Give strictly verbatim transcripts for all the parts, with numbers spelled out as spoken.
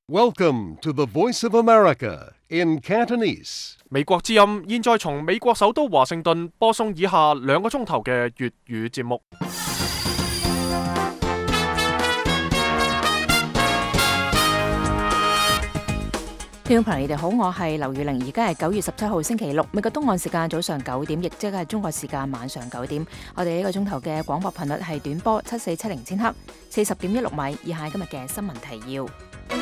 Welcome to the Voice of America in Cantonese. 美國之音現在從美國首都華盛頓播送以下兩個鐘頭嘅粵語節目。 聽眾朋友，你哋好，我係劉宇玲，而家係九月十七號星期六，美國東岸時間早上九點，亦即係中國時間晚上九點。我哋呢個鐘頭嘅廣播頻率係短波七四七零千赫，四十點一六米。以下係今日嘅新聞提要。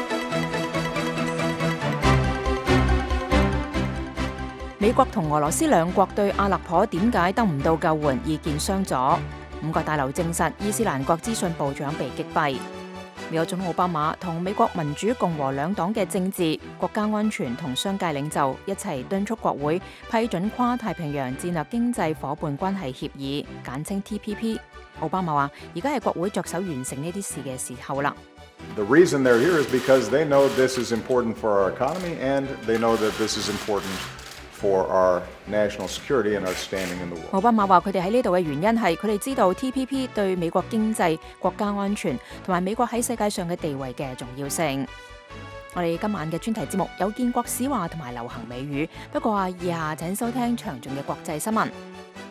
美國同俄羅斯兩國對阿勒頗點解得唔到救援意見相左。五角大樓證實伊斯蘭國資訊部長被擊斃。美國總統奧巴馬同美國民主共和兩黨嘅政治、國家安全同商界領袖一齊敦促國會批准跨太平洋戰略經濟夥伴關係協議，簡稱 T P P。奧巴馬話：而家係國會着手完成呢啲事嘅時候啦。 The reason they're here is because they know this is important for our economy and they know that this is important for our national security and our standing in the world. 奧巴馬話佢哋喺呢度嘅原因係佢哋知道 T P P 對美國經濟、國家安全同埋美國喺世界上嘅地位嘅重要性。我哋今晚嘅專題節目有建國史話同埋流行美語，不過啊，以下請收聽詳盡嘅國際新聞。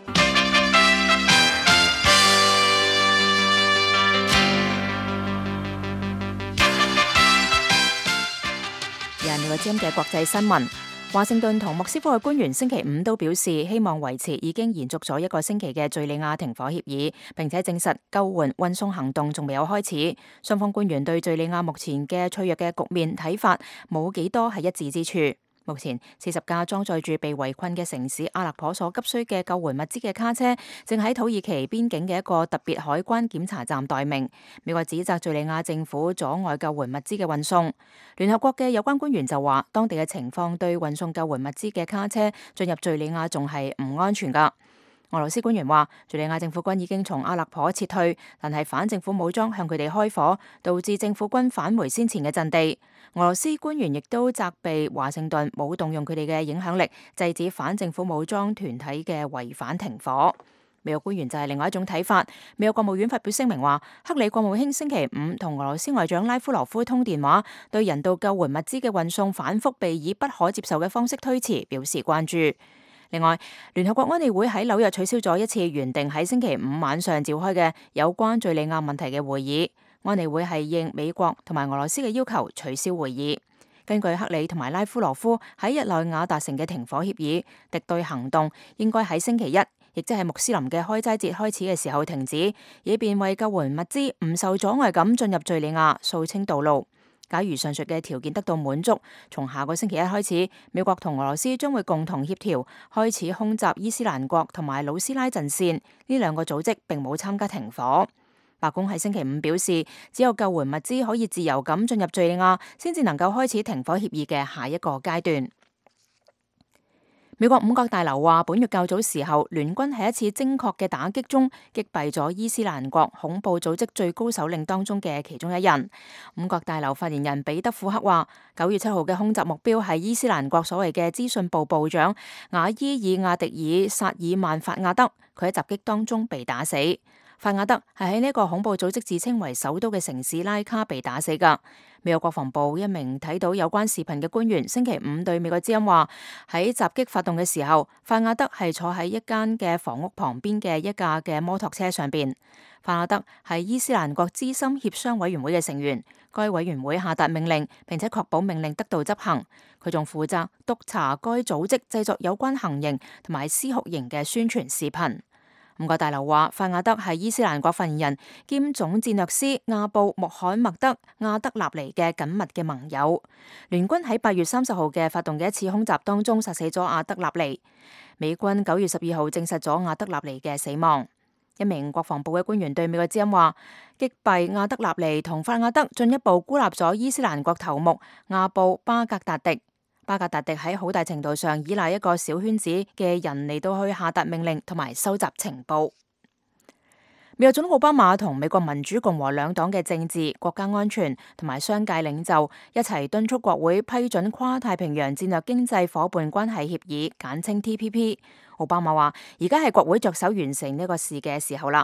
有美國之音嘅國際新聞。華盛頓同莫斯科嘅官員星期五都表示，希望維持已經延續咗一個星期嘅敘利亞停火協議，並且證實救援運送行動仲未有開始。雙方官員對敘利亞目前嘅脆弱嘅局面睇法冇幾多係一致之處。目前四十架裝載住被圍困嘅城市阿勒頗所急需嘅救援物資嘅卡車，正喺土耳其邊境嘅一個特別海關檢查站待命。美國指責敘利亞政府阻礙救援物資嘅運送。聯合國嘅有關官員就話，當地嘅情況對運送救援物資嘅卡車進入敘利亞仲係唔安全㗎。俄羅斯官員話，敘利亞政府軍已經從阿勒頗撤退，但係反政府武裝向佢哋開火，導致政府軍返回先前嘅陣地。俄羅斯官員亦都責備華盛頓冇動用佢哋嘅影響力，制止反政府武裝團體嘅違反停火。美國官員就係另外一種睇法。美國國務院發表聲明話，克里國務卿星期五同俄羅斯外長拉夫羅夫通電話，對人道救援物資嘅運送反覆被以不可接受嘅方式推遲表示關注。另外，聯合國安理會喺紐約取消咗一次原定喺星期五晚上召開嘅有關敘利亞問題嘅會議。安理會係應美國同埋俄羅斯嘅要求取消會議。根據克里同埋拉夫羅夫喺日內瓦達成嘅停火協議，敵對行動應該喺星期一，亦即係穆斯林嘅開齋節開始嘅時候停止，以便為救援物資唔受阻礙咁進入敘利亞掃清道路。假如上述嘅條件得到滿足，從下個星期一開始，美國同俄羅斯將會共同協調，開始空襲伊斯蘭國同埋魯斯拉陣線。呢兩個組織並冇參加停火。白宮喺星期五表示，只有救援物資可以自由咁進入敘利亞，先至能夠開始停火協議嘅下一個階段。美國五角大樓話，本月較早時候，聯軍喺一次精確嘅打擊中擊斃咗伊斯蘭國恐怖組織最高首領當中嘅其中一人。五角大樓發言人彼得庫克話，九月七號嘅空襲目標係伊斯蘭國所謂嘅資訊部部長瓦伊爾亞迪爾薩爾曼法亞德，佢喺襲擊當中被打死。法亞德係喺呢個恐怖組織自稱為首都嘅城市拉卡被打死㗎。美國國防部一名睇到有關視頻嘅官員星期五對美國之音話，喺襲擊發動嘅時候，法亞德係坐喺一間嘅房屋旁邊嘅一架嘅摩托車上邊。法亞德係伊斯蘭國資深協商委員會嘅成員，該委員會下達命令，並且確保命令得到執行。佢仲負責督查該組織製作有關行刑同埋施酷刑嘅宣傳視頻。五角大樓話，法亞德係伊斯蘭國發言人兼總戰略師亞布穆罕默德亞德納尼嘅緊密嘅盟友。聯軍喺八月三十號嘅發動嘅一次空襲當中殺死咗亞德納尼。美軍九月十二號證實咗亞德納尼嘅死亡。一名國防部嘅官員對美國之音話，擊斃亞德納尼同法亞德進一步孤立咗伊斯蘭國頭目亞布巴格達迪。巴格達迪喺好大程度上依賴一個小圈子嘅人嚟到去下達命令同埋收集情報。美國總統奧巴馬同美國民主共和兩黨嘅政治、國家安全同埋商界領袖一齊敦促國會批准跨太平洋戰略經濟夥伴關係協議，簡稱 T P P。奧巴馬話：而家係國會着手完成呢個事嘅時候啦。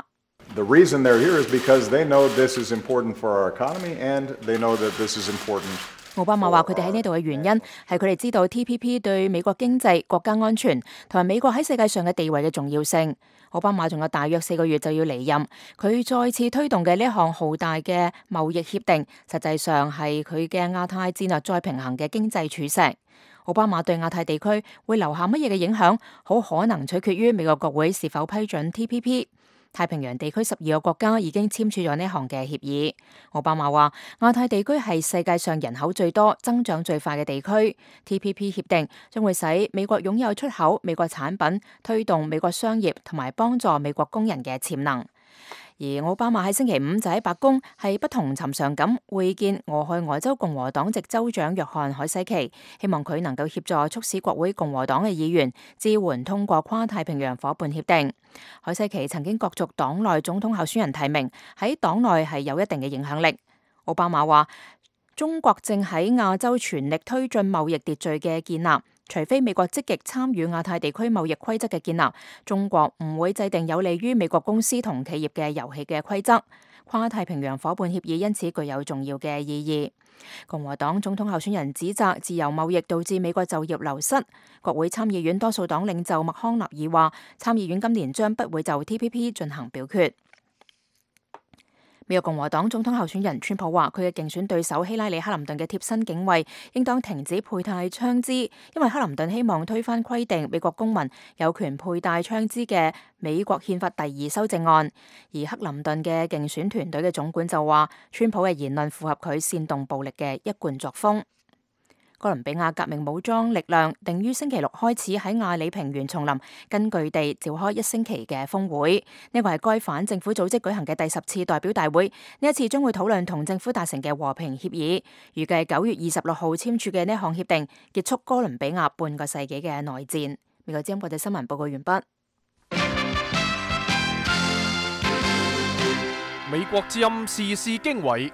The reason they're here is because they know this is important for our economy and they know that this is important. 奧巴馬話：佢哋喺呢度嘅原因係佢哋知道 T P P 對美國經濟、國家安全同埋美國喺世界上嘅地位嘅重要性。奧巴馬仲有大約四個月就要離任，佢再次推動嘅呢一項浩大嘅貿易協定，實際上係佢嘅亞太戰略再平衡嘅經濟柱石。奧巴馬對亞太地區會留下乜嘢嘅影響，好可能取決於美國國會是否批准 T P P。太平洋地區十二個國家已經簽署咗呢項嘅協議。奧巴馬話：亞太地區係世界上人口最多、增長最快嘅地區。T P P 協定將會使美國擁有出口美國產品，推動美國商業同埋幫助美國工人嘅潛能。而奧巴馬喺星期五就喺白宮係不同尋常咁會見俄亥俄州共和黨籍州長約翰海西奇，希望佢能夠協助促使國會共和黨嘅議員支援通過跨太平洋夥伴協定。海西奇曾經角逐黨內總統候選人提名，喺黨內係有一定嘅影響力。奧巴馬話：中國正喺亞洲全力推進貿易秩序嘅建立。除非美國積極參與亞太地區貿易規則嘅建立，中國唔會制定有利於美國公司同企業嘅遊戲嘅規則。跨太平洋夥伴協議因此具有重要嘅意義。共和黨總統候選人指責自由貿易導致美國就業流失。國會參議院多數黨領袖麥康納爾話，參議院今年將不會就 T P P 進行表決。美國共和黨總統候選人川普話：佢嘅競選對手希拉里·克林頓嘅貼身警衛應當停止佩戴槍支，因為克林頓希望推翻規定美國公民有權佩戴槍支嘅美國憲法第二修正案。而克林頓嘅競選團隊嘅總管就話，川普嘅言論符合佢煽動暴力嘅一貫作風。哥倫比亞革命武裝力量定於星期六開始喺亞里平原叢林根據地召開一星期嘅峰會，呢個係該反政府組織舉行嘅第十次代表大會。呢一次將會討論同政府達成嘅和平協議，預計九月二十六號簽署嘅呢項協定結束哥倫比亞半個世紀嘅內戰。美國之音國際新聞報告完畢。 美國之音時事經緯。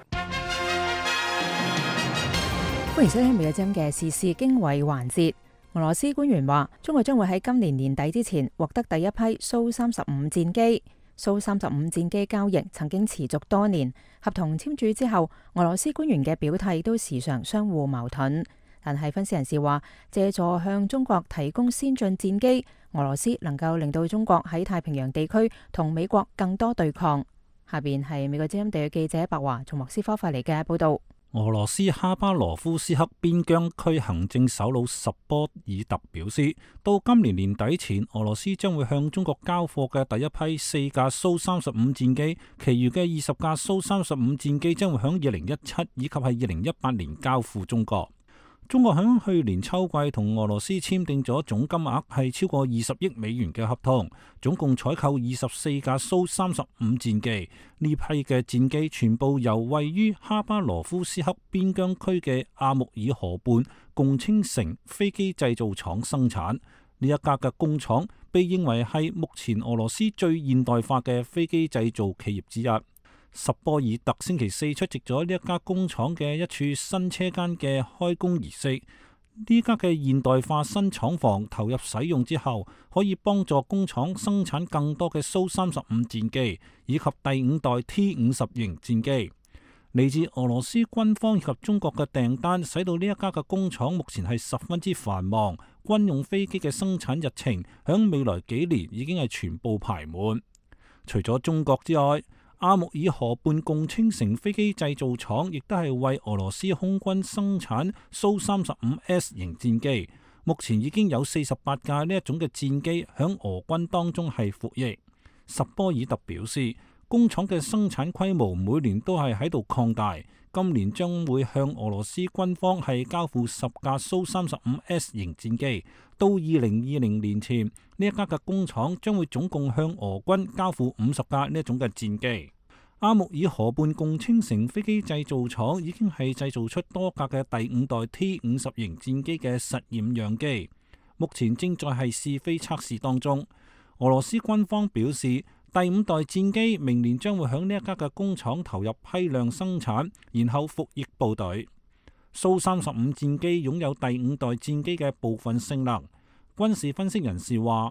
歡迎收聽美國之音嘅時事經緯環節。俄羅斯官員話，中國將會喺今年年底之前獲得第一批蘇三十五戰機。蘇三十五戰機交易曾經持續多年，合同簽署之後，俄羅斯官員嘅表態都時常相互矛盾。但係分析人士話，借助向中國提供先進戰機，俄羅斯能夠令到中國喺太平洋地區同美國更多對抗。下邊係美國之音地記者白華從莫斯科發嚟嘅報道。 俄羅斯哈巴羅夫斯克邊疆區行政首腦什波爾特表示，到今年年底前，俄羅斯將會向中國交貨嘅第一批四架蘇三十五戰機，其餘嘅二十架蘇三十五戰機將會響二零一七以及係二零一八年交付中國。中國響去年秋季同俄羅斯簽訂咗總金額係超過二十億美元嘅合同，總共採購二十四架蘇三十五戰機。呢批嘅戰機全部由位於哈巴羅夫斯克邊疆區嘅阿穆爾河畔共青城飛機製造廠生產。呢一家嘅工廠被認為係目前俄羅斯最現代化嘅飛機製造企業之一。什波爾特星期四出席咗呢一家工廠嘅一處新車間嘅開工儀式。呢家嘅現代化新廠房投入使用之後，可以幫助工廠生產更多嘅蘇三十五戰機以及第五代 T 五十型戰機。嚟自俄羅斯軍方以及中國嘅訂單，使到呢一家嘅工廠目前係十分之繁忙。軍用飛機嘅生產日程響未來幾年已經係全部排滿。除咗中國之外，阿穆爾河畔共青城飛機製造廠亦都係為俄羅斯空軍生產蘇三十五 S 型戰機，目前已經有四十八架呢一種嘅戰機響俄軍當中係服役。什波爾特表示，工廠嘅生產規模每年都係喺度擴大，今年將會向俄羅斯軍方係交付十架蘇三十五 S 型戰機。到二零二零年前，呢一家嘅工廠將會總共向俄軍交付五十架呢一種嘅戰機。阿穆爾河畔共青城飛機製造廠已經係製造出多架嘅第五代 T 五十型戰機嘅實驗樣機，目前正在係試飛測試當中。俄羅斯軍方表示，第五代戰機明年將會響呢一家嘅工廠投入批量生產，然後服役部隊。蘇三十五戰機擁有第五代戰機嘅部分性能。軍事分析人士話，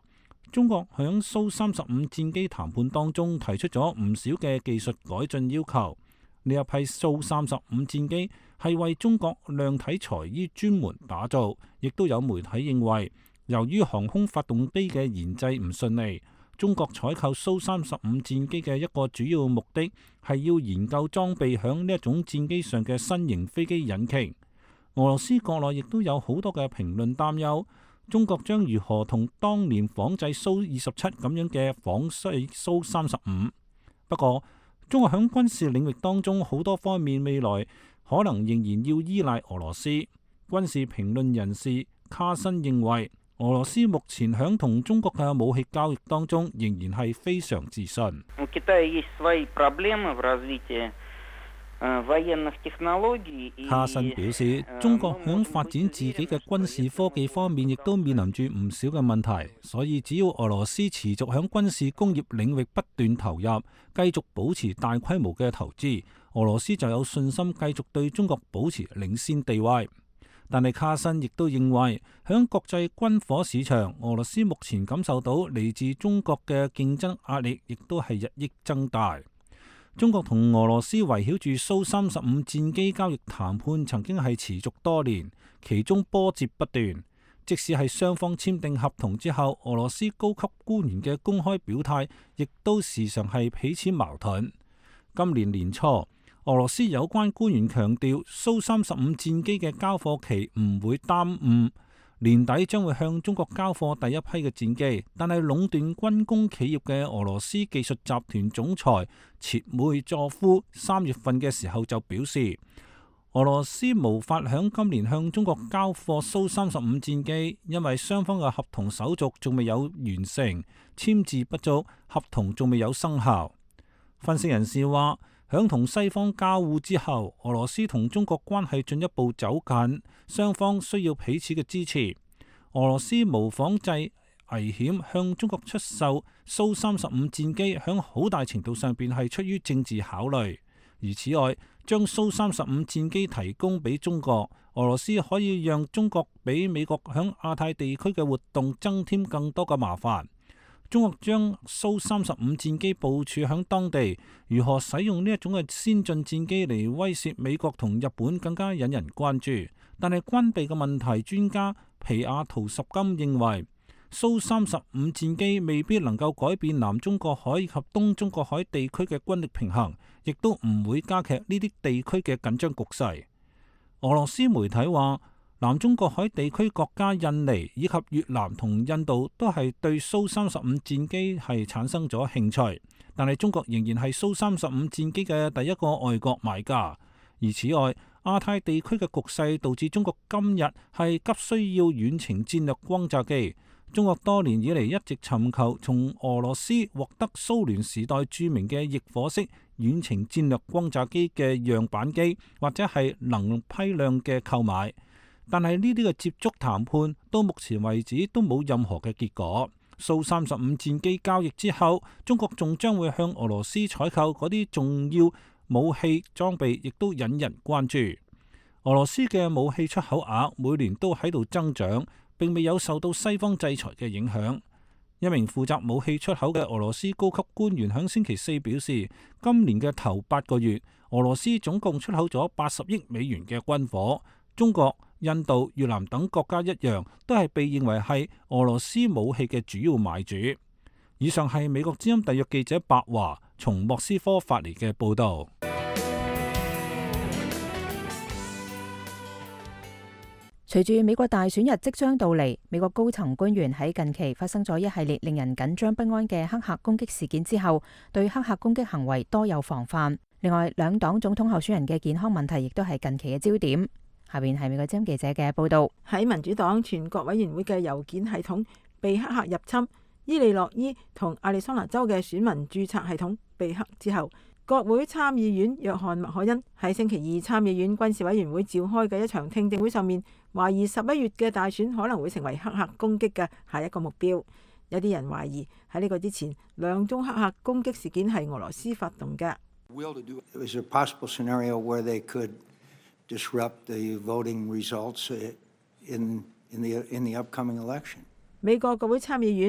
中國響蘇三十五戰機談判當中提出咗唔少嘅技術改進要求。呢一批蘇三十五戰機係為中國量體裁衣專門打造，亦都有媒體認為，由於航空發動機嘅研製唔順利，中國採購蘇三十五戰機嘅一個主要目的係要研究裝備響呢一種戰機上嘅新型飛機引擎。俄羅斯國內亦都有好多嘅評論擔憂，中國將如何同當年仿製蘇二十七咁樣嘅仿製蘇三十五。不過，中國響軍事領域當中好多方面未來可能仍然要依賴俄羅斯。軍事評論人士卡申認為，俄羅斯目前響同中國嘅武器交易當中仍然係非常自信。卡申表示，中國響發展自己嘅軍事科技方面亦都面臨住唔少嘅問題，所以只要俄羅斯持續響軍事工業領域不斷投入，繼續保持大規模嘅投資，俄羅斯就有信心繼續對中國保持領先地位。但係卡申亦都認為，響國際軍火市場，俄羅斯目前感受到嚟自中國嘅競爭壓力，亦都係日益增大。中國同俄羅斯圍繞住蘇三十五戰機交易談判曾經係持續多年，其中波折不斷。即使係雙方簽訂合同之後，俄羅斯高級官員嘅公開表態亦都時常係彼此矛盾。今年年初，俄羅斯有關官員強調，蘇三十五戰機嘅交貨期唔會耽誤。年底將會向中國交貨第一批嘅戰機，但係壟斷軍工企業嘅俄羅斯技術集團總裁切梅佐夫三月份嘅時候就表示，俄羅斯無法響今年向中國交貨蘇三十五戰機，因為雙方嘅合同手續仲未有完成，簽字不足，合同仲未有生效。分析人士話，響同西方交惡之後，俄羅斯同中國關係進一步走近，雙方需要彼此嘅支持。俄羅斯無仿製危險向中國出售蘇三十五戰機，響好大程度上邊係出於政治考慮。而此外，將蘇三十五戰機提供俾中國，俄羅斯可以讓中國比美國響亞太地區嘅活動增添更多嘅麻煩。中國將蘇三十五戰機部署響當地，如何使用呢一種嘅先進戰機嚟威懾美國同日本，更加引人關注。但係軍備嘅問題專家皮亞圖什金認為，蘇三十五戰機未必能夠改變南中國海及東中國海地區嘅軍力平衡，亦都唔會加劇呢啲地區嘅緊張局勢。俄羅斯媒體話，南中國海地區國家印尼以及越南同印度都係對蘇三十五戰機係產生咗興趣，但係中國仍然係蘇三十五戰機嘅第一個外國買家。而此外，亞太地區嘅局勢導致中國今日係急需要遠程戰略轟炸機。中國多年以嚟一直尋求從俄羅斯獲得蘇聯時代著名嘅翼火式遠程戰略轟炸機嘅樣板機，或者係能批量嘅購買。但係呢啲嘅接觸談判到目前為止都冇任何嘅結果。蘇三十五戰機交易之後，中國仲將會向俄羅斯採購嗰啲重要武器裝備，亦都引人關注。俄羅斯嘅武器出口額每年都喺度增長，並未有受到西方制裁嘅影響。一名負責武器出口嘅俄羅斯高級官員喺星期四表示，今年嘅頭八個月，俄羅斯總共出口咗八十億美元嘅軍火。中國、印度、越南等國家一樣，都係被認為係俄羅斯武器嘅主要買主。以上係美國之音特約記者白華從莫斯科發嚟嘅報道。 隨住美國大選日即將到嚟，美國高層官員喺近期發生咗一系列令人緊張不安嘅黑客攻擊事件之後，對黑客攻擊行為多有防範。另外，兩黨總統候選人嘅健康問題亦都係近期嘅焦點。下邊係美國之音記者嘅報道。 喺民主黨全國委員會嘅郵件系統被黑客入侵，伊利諾伊同亞利桑那州嘅選民註冊系統被黑之後，國會參議院約翰麥可恩喺星期二參議院軍事委員會召開嘅一場聽證會上面，懷疑十一月嘅大選可能會成為黑客攻擊嘅下一個目標。有啲人懷疑喺呢個之前，兩宗黑客攻擊事件係俄羅斯發動嘅。 disrupt the voting results in, in, the, in the upcoming election. 美國國會參議院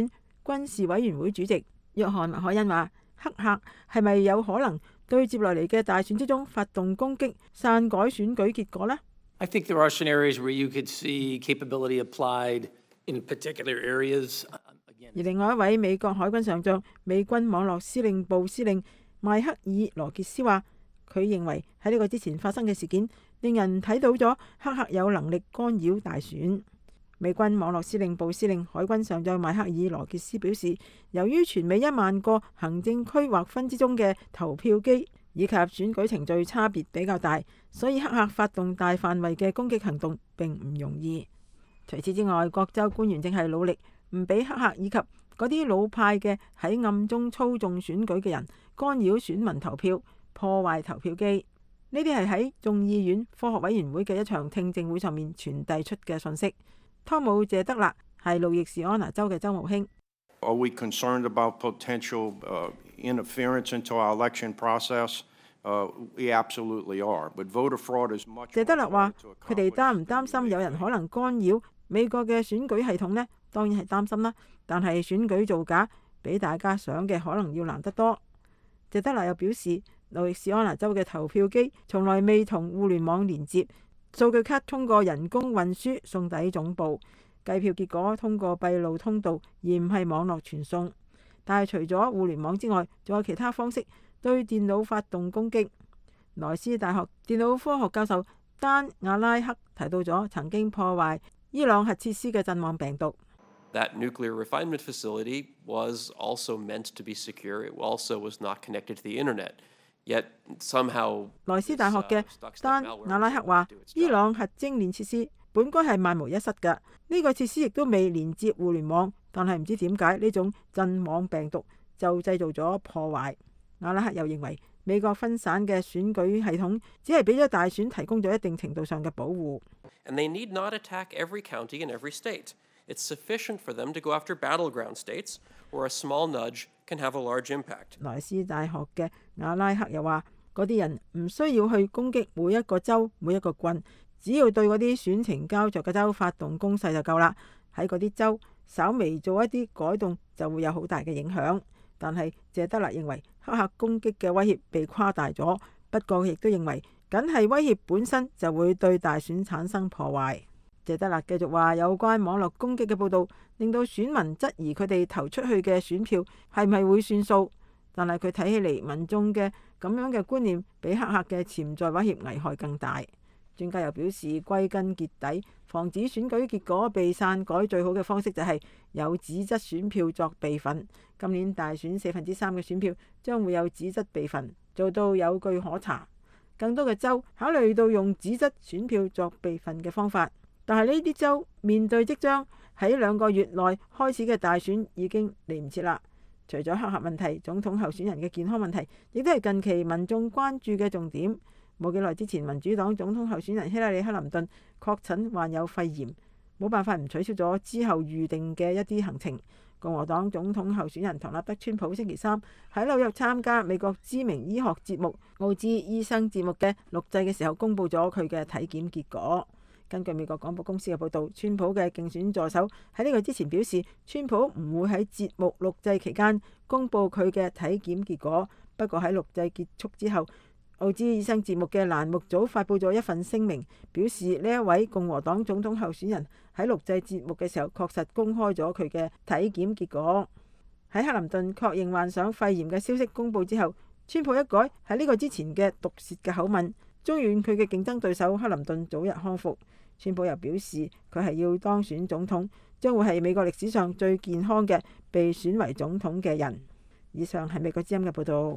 軍事委員會主席約翰麥凱恩話：黑客係咪有可能對接落嚟嘅大選之中發動攻擊，篡改選舉結果呢？ I think there are scenarios where you could see capability applied in particular areas. 而另外一位美國海軍上將、美軍網絡司令部司令邁克爾羅傑斯話：佢認為喺呢個之前發生嘅事件，令人睇到咗黑客有能力干擾大選。美軍網絡司令部司令海軍上將邁克爾羅傑斯表示，由於全美一萬個行政區劃分之中嘅投票機以及選舉程序差別比較大，所以黑客發動大範圍嘅攻擊行動並唔容易。除此之外，各州官員正係努力唔俾黑客以及嗰啲老派嘅喺暗中操縱選舉嘅人干擾選民投票、破壞投票機。呢啲係喺眾議院科學委員會嘅一場聽證會上面傳遞出嘅信息。湯姆謝德勒係路易士安那州嘅州務卿。 Are we concerned about potential uh, interference into our election process? Uh, we absolutely are. But voter fraud is much. 謝德勒話：佢哋擔唔擔心有人可能干擾美國嘅選舉系統呢？當然係擔心啦。但係選舉造假比大家想嘅可能要難得多。謝德勒又表示，路易士安那州嘅投票機從來未同互聯網連接，數據卡通過人工運輸送抵總部，計票結果通過閉路通道而唔係網絡傳送。但係除咗互聯網之外，仲有其他方式對電腦發動攻擊。萊斯大學電腦科學教授丹亞拉克提到咗曾經破壞伊朗核設施嘅陣亡病毒。 That nuclear refinement facility was also meant to be secure. It also was not connected to the internet. Yet somehow 萊斯大學嘅丹亞拉克話：伊朗核精煉設施本該係萬無一失嘅，呢、這個設施亦都未連接互聯網，但係唔知點解呢種陣亡病毒就製造咗破壞。亞拉克又認為美國分散嘅選舉系統只係俾咗大選提供咗一定程度上嘅保護。 And they need not attack every county in every state. It's sufficient for them to go after battleground states where a small nudge can have a large impact. 萊斯大學嘅亞拉克又話：嗰啲人唔需要去攻擊每一個州、每一個郡，只要對嗰啲選情膠着嘅州發動攻勢就夠啦。喺嗰啲州稍微做一啲改動就會有好大嘅影響。但係謝德勒認為黑客攻擊嘅威脅被誇大咗，不過亦都認為僅係威脅本身就會對大選產生破壞。謝德勒繼續話：有關網絡攻擊嘅報導令到選民質疑佢哋投出去嘅選票係咪會算數，但係佢睇起嚟民眾嘅咁樣嘅觀念比黑客嘅潛在威脅危害更大。專家又表示，歸根結底，防止選舉結果被篡改最好嘅方式就係有紙質選票作備份。今年大選四分之三嘅選票將會有紙質備份，做到有據可查。更多嘅州考慮到用紙質選票作備份嘅方法。但係呢啲州面對即將喺兩個月內開始嘅大選已經嚟唔切啦。除咗黑客問題，總統候選人嘅健康問題亦都係近期民眾關注嘅重點。冇幾耐之前，民主黨總統候選人希拉里克林頓確診患有肺炎，冇辦法唔取消咗之後預定嘅一啲行程。共和黨總統候選人唐納德川普星期三喺紐約參加美國知名醫學節目《奧茲醫生》節目嘅錄製嘅時候，公布咗佢嘅體檢結果。根據美國廣播公司嘅報導，川普嘅競選助手喺呢個之前表示，川普唔會喺節目錄製期間公佈佢嘅體檢結果。不過喺錄製結束之後，奧茲醫生節目嘅欄目組發佈咗一份聲明，表示呢一位共和黨總統候選人喺錄製節目嘅時候確實公開咗佢嘅體檢結果。喺克林頓確認患上肺炎嘅消息公佈之後，川普一改喺呢個之前嘅毒舌嘅口吻，祝願佢嘅競爭對手克林頓早日康復。川普又表示，佢係要當選總統，將會係美國歷史上最健康嘅被選為總統嘅人。以上係美國之音嘅報導。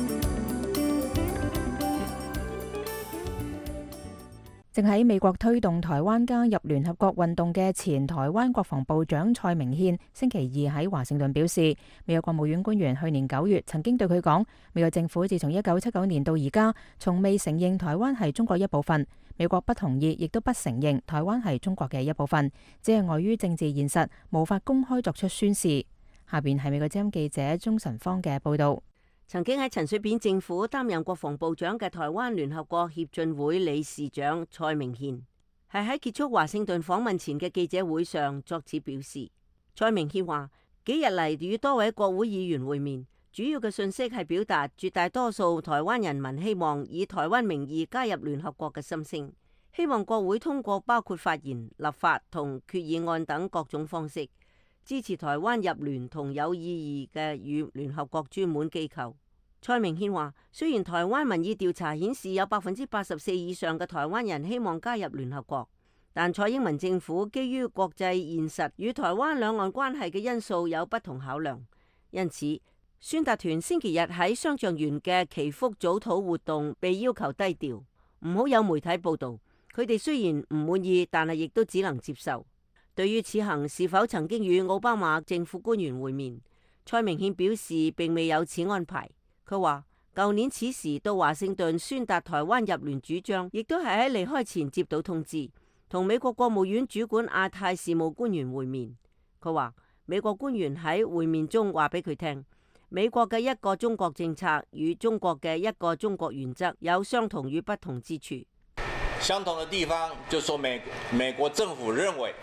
正喺美國推動台灣加入聯合國運動嘅前台灣國防部長蔡明憲，星期二喺華盛頓表示，美國國務院官員去年九月曾經對佢講，美國政府自從一九七九年到而家，從未承認台灣係中國一部分。美國不同意，亦都不承認台灣係中國嘅一部分，只係礙於政治現實，無法公開作出宣示。下邊係美國之音記者鍾晨芳嘅報道。 曾經喺陳水扁政府擔任國防部長嘅台灣聯合國協進會理事長蔡明憲，係喺結束華盛頓訪問前嘅記者會上作此表示。蔡明憲話： 幾日嚟與多位國會議員會面，主要嘅信息係表達絕大多數台灣人民希望以台灣名義加入聯合國嘅心聲，希望國會通過包括發言、立法同決議案等各種方式，支持台灣入聯同有意義嘅與聯合國專門機構。蔡明憲話，雖然台灣民意調查顯示有百分之八十四以上嘅台灣人希望加入聯合國，但蔡英文政府基於國際現實與台灣兩岸關係嘅因素有不同考量，因此宣達團星期日喺雙橡園嘅祈福早禱活動被要求低調，唔好有媒體報道。佢哋雖然唔滿意，但係亦都只能接受。對於此行是否曾經與奧巴馬政府官員會面，蔡明憲表示並未有此安排。佢話舊年此時到華盛頓宣達台灣入聯主張，亦都係喺離開前接到通知，同美國國務院主管亞太事務官員會面。佢話美國官員喺會面中話俾佢聽，美國嘅一個中國政策與中國嘅一個中國原則有相同與不同之處。 相同的地方就說美美國政府認為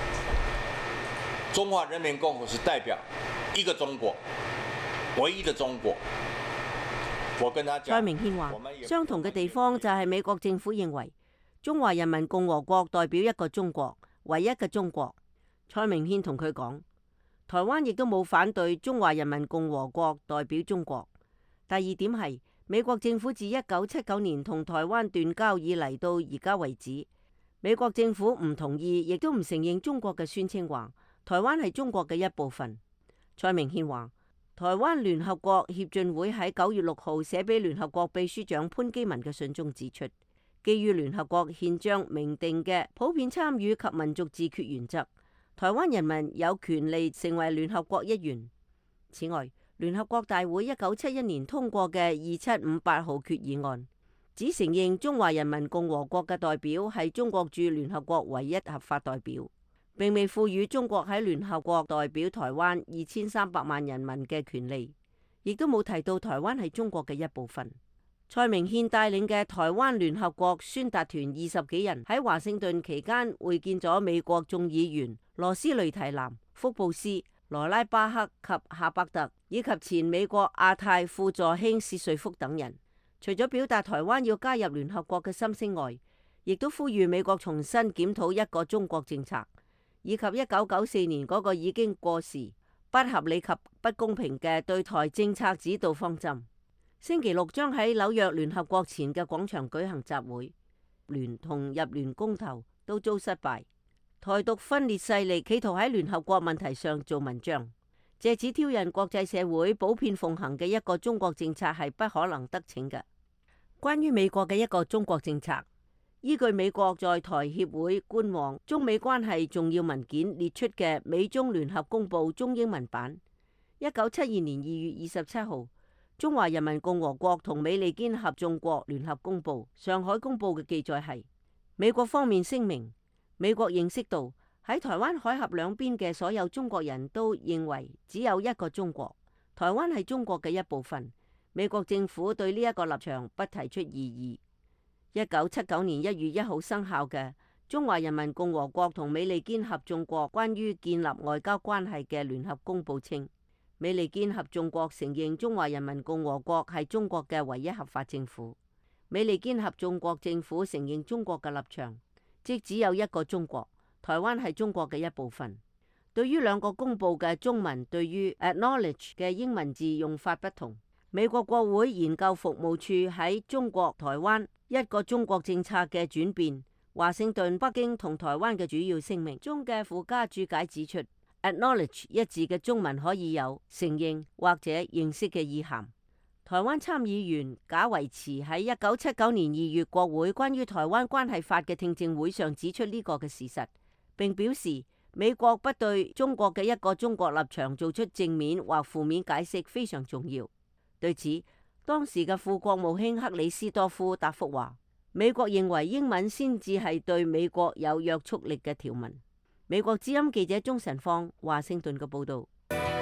中華人民共和國是代表一個中國，唯一的中國。我跟他講， 蔡明憲話，相同嘅地方就係美國政府認為中華人民共和國代表一個中國，唯一嘅中國。蔡明憲同佢講，台灣亦都冇反對中華人民共和國代表中國。第二點係美國政府自一九七九年同台灣斷交以嚟到而家為止，美國政府唔同意，亦都唔承認中國嘅宣稱話台灣係中國嘅一部分。蔡明憲話，台灣聯合國協進會喺九月六號寫俾聯合國秘書長潘基文嘅信中指出，基於聯合國憲章明定嘅普遍參與及民族自決原則，台灣人民有權利成為聯合國一員。此外，聯合國大會一九七一年通過嘅二七五八號決議案，只承認中華人民共和國嘅代表係中國駐聯合國唯一合法代表，並未賦予中國喺聯合國代表台灣二千三百萬人民嘅權利，亦都冇提到台灣係中國嘅一部分。蔡明憲帶領嘅台灣聯合國宣達團二十幾人喺華盛頓期間會見咗美國眾議員羅斯雷提南、福布斯、羅拉巴克及夏伯特，以及前美國亞太副助卿薛瑞福等人。除咗表達台灣要加入聯合國嘅心聲外，亦都呼籲美國重新檢討一個中國政策，以及一九九四年嗰個已經過時、不合理及不公平嘅對台政策指導方針。星期六將喺紐約聯合國前嘅廣場舉行集會，聯同入聯公投都遭失敗。台獨分裂勢力企圖喺聯合國問題上做文章，借此挑釁國際社會普遍奉行嘅一個中國政策係不可能得逞嘅。關於美國嘅一個中國政策，依據美國在台協會官網中美關係重要文件列出嘅美中聯合公報中英文版，一九七二年二月二十七號，中華人民共和國同美利堅合眾國聯合公報上海公報嘅記載係，美國方面聲明，美國認識到喺台灣海峽兩邊嘅所有中國人都認為只有一個中國，台灣係中國嘅一部分。美國政府對呢一個立場不提出異議。一九七九年一月一號生效嘅《中華人民共和國同美利堅合眾國關於建立外交關係嘅聯合公報》稱，美利堅合眾國承認中華人民共和國係中國嘅唯一合法政府。美利堅合眾國政府承認中國嘅立場，即只有一個中國，台灣係中國嘅一部分。對於兩個公報嘅中文對於 acknowledge 嘅英文字用法不同，美國國會研究服務處喺中國台灣一個中國政策嘅轉變、華盛頓、北京同台灣嘅主要聲明中嘅附加注解指出， acknowledge 一字嘅中文可以有承認或者認識嘅意涵。台灣參議員賈維慈喺一九七九年二月國會關於台灣關係法嘅聽證會上指出呢個嘅事實，並表示美國不對中國嘅一個中國立場做出正面或負面解釋非常重要。對此，當時嘅副國務卿克里斯多夫答覆話，美國認為英文先至係對美國有約束力嘅條文。美國之音記者鍾晨芳華盛頓嘅報道。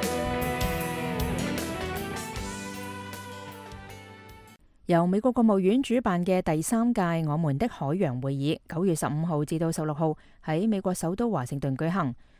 由美國國務院主辦嘅第三屆我們的海洋會議，九月十五號至到十六號喺美國首都華盛頓舉行。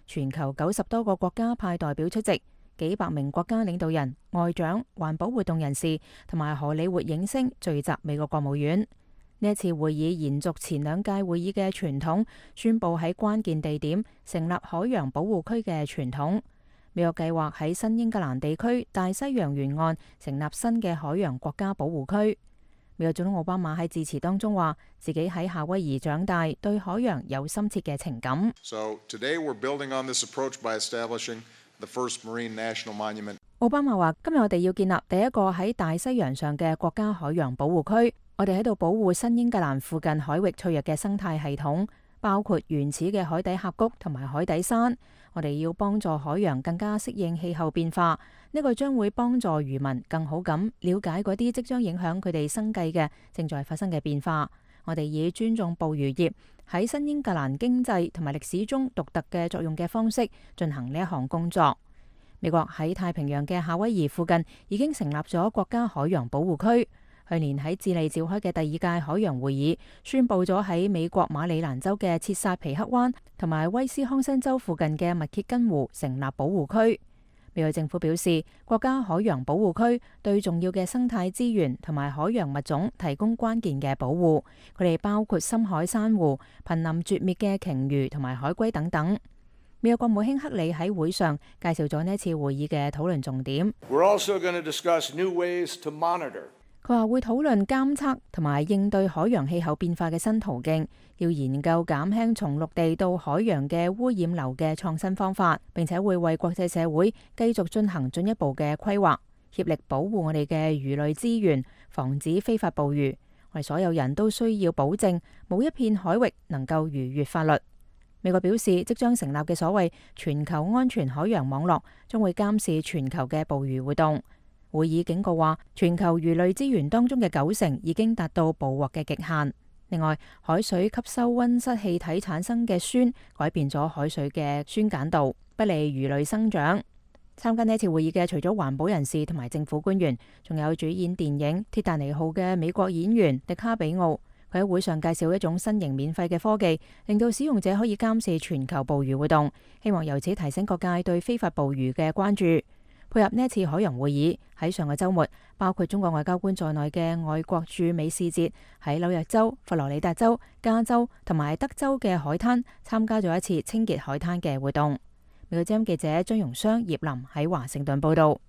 全球九十多個國家派代表出席，幾百名國家領導人、外長、環保活動人士同埋荷里活影星聚集美國國務院。呢一次會議延續前兩屆會議嘅傳統，宣布喺關鍵地點成立海洋保護區嘅傳統。美國計劃喺新英格蘭地區大西洋沿岸成立新嘅海洋國家保護區。美國總統奧巴馬喺致辭當中話，自己喺夏威夷長大，對海洋有深切嘅情感。 So today we're building on this approach by establishing the first marine national monument. 奧巴馬話，今日我哋要建立第一個喺大西洋上嘅國家海洋保護區。我哋喺度保護新英格蘭附近海域脆弱嘅生態系統，包括原始嘅海底峽谷同埋海底山。我哋要幫助海洋更加適應氣候變化，呢個將會幫助漁民更好咁了解嗰啲即將影響佢哋生計嘅正在發生嘅變化。我哋以尊重捕魚業喺新英格蘭經濟同埋歷史中獨特嘅作用嘅方式進行呢一項工作。美國喺太平洋嘅夏威夷附近已經成立咗國家海洋保護區。去年喺智利召開嘅第二屆海洋會議，宣布咗喺美國馬里蘭州嘅切薩皮克灣同埋威斯康辛州附近嘅密歇根湖成立保護區。美國政府表示，國家海洋保護區對重要嘅生態資源同埋海洋物種提供關鍵嘅保護，佢哋包括深海珊瑚、瀕臨絕滅嘅鯨魚同埋海龜等等。美國國務卿克里喺會上介紹咗呢次會議嘅討論重點。 We're also going to discuss new ways to monitor. 佢話會討論監測同埋應對海洋氣候變化嘅新途徑，要研究減輕從陸地到海洋嘅污染流嘅創新方法，並且會為國際社會繼續進行進一步嘅規劃，協力保護我哋嘅魚類資源，防止非法捕魚。我哋所有人都需要保證冇一片海域能夠逾越法律。美國表示，即將成立嘅所謂全球安全海洋網絡將會監視全球嘅捕魚活動。會議警告話，全球魚類資源當中嘅九成已經達到捕獲嘅極限。另外，海水吸收溫室氣體產生嘅酸，改變咗海水嘅酸鹼度，不利魚類生長。參加呢次會議嘅除咗環保人士同埋政府官員，仲有主演電影《鐵達尼號》嘅美國演員迪卡比奧。佢喺會上介紹一種新型免費嘅科技，令到使用者可以監視全球捕魚活動，希望由此提醒各界對非法捕魚嘅關注。配合呢一次海洋會議，喺上個週末，包括中國外交官在內嘅外國駐美使節喺紐約州、佛羅里達州、加州同埋德州嘅海灘參加咗一次清潔海灘嘅活動。美國之音記者張容雙、葉林喺華盛頓報導。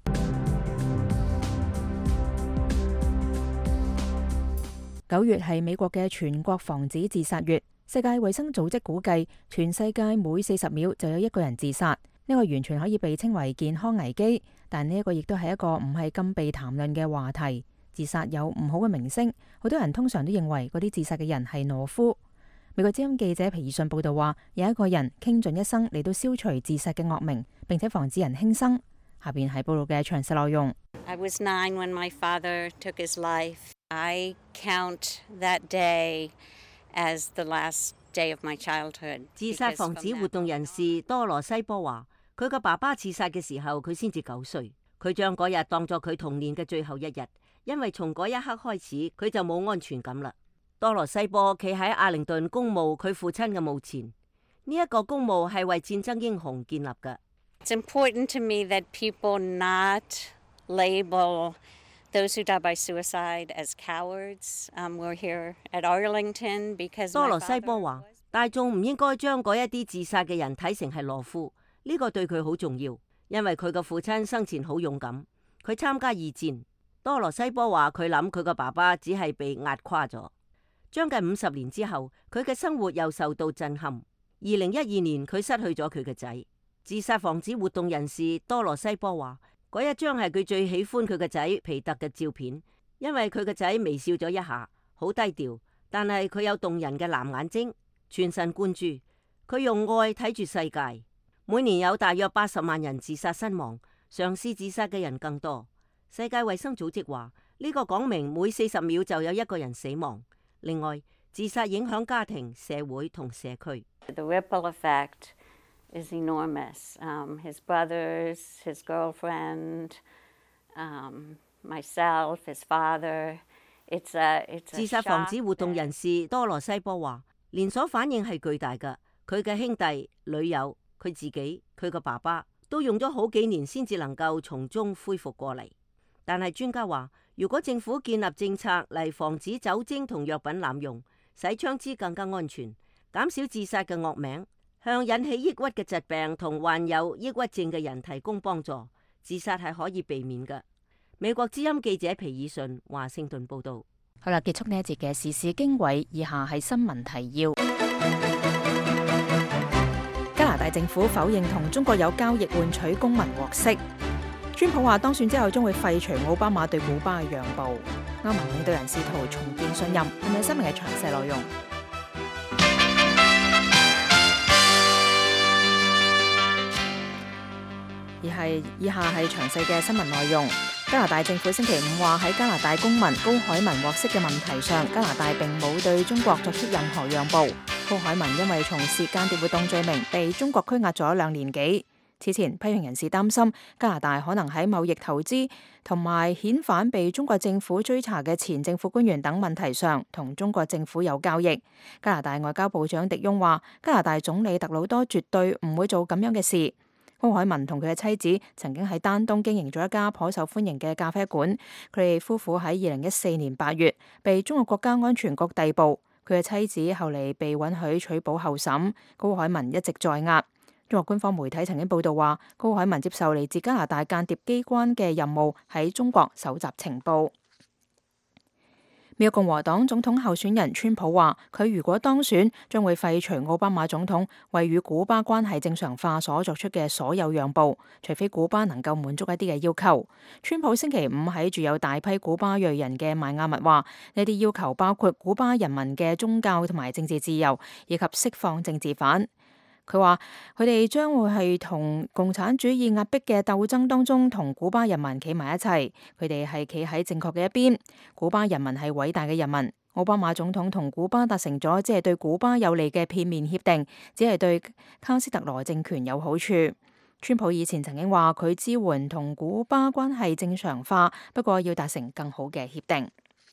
九月係美國嘅全國防止自殺月，世界衛生組織估計，全世界每四十秒就有一個人自殺。呢個完全可以被稱為健康危機，但呢一個亦都係一個唔係咁被談論嘅話題。自殺有唔好嘅名聲，好多人通常都認為嗰啲自殺嘅人係懦夫。美國之音記者皮爾遜報道話，有一個人傾盡一生嚟到消除自殺嘅惡名，並且防止人輕生。下邊係報道嘅詳細內容。 I was nine when my father took his life. I count that day as the last day of my childhood. 自殺防止活動人士多羅西波話，佢個爸爸自殺嘅時候，佢先至九歲。佢將嗰日當作佢童年嘅最後一日，因為從嗰一刻開始，佢就冇安全感啦。多羅西波企喺阿靈頓公墓佢父親嘅墓前，呢、這、一個公墓係為戰爭英雄建立嘅。 It's important to me that people not label those who die by suicide as cowards. Um, we're here at Arlington because 多羅西波話，大眾唔應該將嗰一啲自殺嘅人睇成係懦夫。呢個對佢好重要，因為佢個父親生前好勇敢，佢參加二戰。多羅西波話佢諗佢個爸爸只係被壓垮咗。將近五十年之後，佢嘅生活又受到震撼。二零一二年佢失去咗佢嘅仔。自殺防止活動人士多羅西波話，嗰一張係佢最喜歡佢嘅仔皮特嘅照片，因為佢嘅仔微笑咗一下，好低調，但係佢有動人嘅藍眼睛，全神貫注，佢用愛睇住世界。每年有大約八十萬人自殺身亡，嘗試自殺嘅人更多。世界衛生組織話，呢個講明每四十秒就有一個人死亡。另外，自殺影響家庭、社會同社區。 The ripple effect is enormous. Um, his brothers, his girlfriend, um, myself, his father. It's a, it's a 自殺防止活動人士多羅西波話，連鎖反應係巨大㗎。佢嘅兄弟、女友。 佢自己、佢個爸爸都用咗好幾年先至能夠從中恢復過嚟。但係專家話，如果政府建立政策嚟防止酒精同藥品濫用，使槍支更加安全，減少自殺嘅惡名，向引起抑鬱嘅疾病同患有抑鬱症嘅人提供幫助，自殺係可以避免嘅。美國之音記者皮爾遜華盛頓報道。 好啦，結束呢一節嘅時事經緯，以下係新聞提要。加拿大政府否認同中國有交易換取公民獲釋。川普話當選之後將會廢除奧巴馬對古巴嘅讓步。歐盟領導人試圖重建信任。係咪新聞嘅詳細內容？而係以下係詳細嘅新聞內容。加拿大政府星期五話喺加拿大公民高海文獲釋嘅問題上，加拿大並冇對中國作出任何讓步。高海文因為從事間諜活動罪名被中國拘押咗兩年幾。此前批評人士擔心加拿大可能喺貿易投資同埋遣返被中國政府追查嘅前政府官員等問題上同中國政府有交易。加拿大外交部長迪翁話，加拿大總理特魯多絕對唔會做咁樣嘅事。高海文同佢嘅妻子曾經喺丹東經營咗一家頗受歡迎嘅咖啡館。佢哋夫婦喺二零一四年八月被中國國家安全局逮捕，佢嘅妻子後嚟被允許取保候審。高海文一直在押。中國官方媒體曾經報道話，高海文接受嚟自加拿大間諜機關嘅任務，喺中國搜集情報。美國共和黨總統候選人川普話，佢如果當選，將會廢除奧巴馬總統為與古巴關係正常化所作出嘅所有讓步，除非古巴能夠滿足一啲嘅要求。川普星期五喺住有大批古巴裔人嘅邁阿密話，呢啲要求包括古巴人民嘅宗教同埋政治自由，以及釋放政治犯。佢話佢哋將會係同共產主義壓迫嘅鬥爭當中同古巴人民企埋一齊，佢哋係企喺正確嘅一邊。古巴人民係偉大嘅人民。奧巴馬總統同古巴達成咗只係對古巴有利嘅片面協定，只係對卡斯特羅政權有好處。川普以前曾經話佢支援同古巴關係正常化，不過要達成更好嘅協定。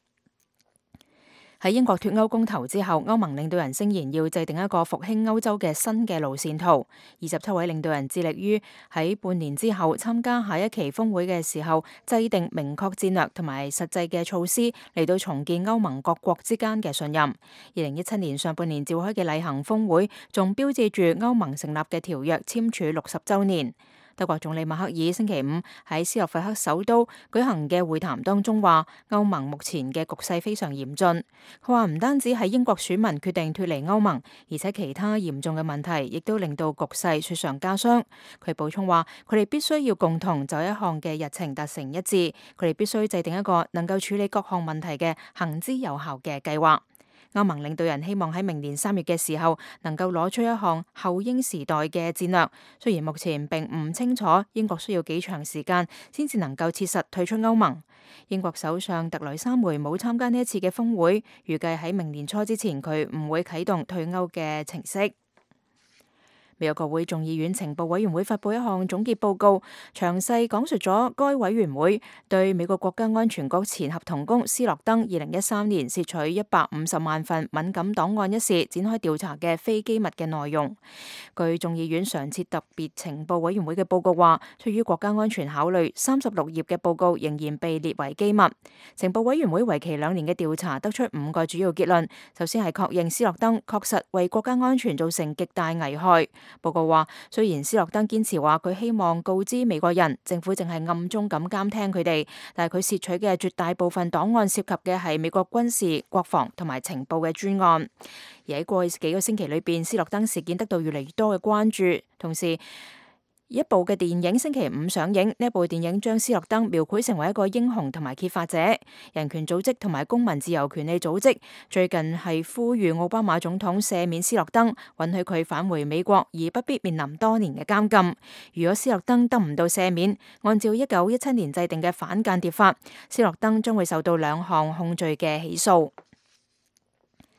喺英國脫歐公投之後，歐盟領導人聲言要制定一個復興歐洲嘅新嘅路線圖。二十七位領導人致力於喺半年之後參加下一期峰會嘅時候，制定明確戰略同埋實際嘅措施嚟到重建歐盟各國之間嘅信任。二零一七年上半年召開嘅例行峰會，仲標誌住歐盟成立嘅條約簽署六十週年。德國總理默克爾星期五喺斯洛伐克首都舉行嘅會談當中話，歐盟目前嘅局勢非常嚴峻。佢話唔單止係英國選民決定脫離歐盟，而且其他嚴重嘅問題亦都令到局勢雪上加霜。佢補充話，佢哋必須要共同就一項嘅日程達成一致，佢哋必須制定一個能夠處理各項問題嘅行之有效嘅計劃。歐盟領導人希望喺明年三月嘅時候能夠攞出一項後英時代嘅戰略，雖然目前並唔清楚英國需要幾長時間先至能夠切實退出歐盟。英國首相特蕾莎梅冇參加呢一次嘅峰會，預計喺明年初之前佢唔會啟動退歐嘅程式。美國國會眾議院情報委員會發佈一項總結報告，詳細講述咗該委員會對美國國家安全局前合同工斯諾登二零一三年竊取一百五十萬份敏感檔案一事展開調查嘅非機密嘅內容。據眾議院常設特別情報委員會嘅報告話，出於國家安全考慮，三十六頁嘅報告仍然被列為機密。情報委員會為期兩年嘅調查得出五個主要結論。首先係確認斯諾登確實為國家安全造成極大危害。報告話，雖然斯諾登堅持話佢希望告知美國人，政府淨係暗中咁監聽佢哋，但係佢竊取嘅絕大部分檔案涉及嘅係美國軍事、國防同埋情報嘅專案。而喺過去幾個星期裏邊，斯諾登事件得到越嚟越多嘅關注，同時一部嘅電影星期五上映，呢一部電影將斯諾登描繪成為一個英雄同埋揭發者。人權組織同埋公民自由權利組織最近係呼籲奧巴馬總統赦免斯諾登，允許佢返回美國，而不必面臨多年嘅監禁。如果斯諾登得唔到赦免，按照一九一七年制定嘅反間諜法，斯諾登將會受到兩項控罪嘅起訴。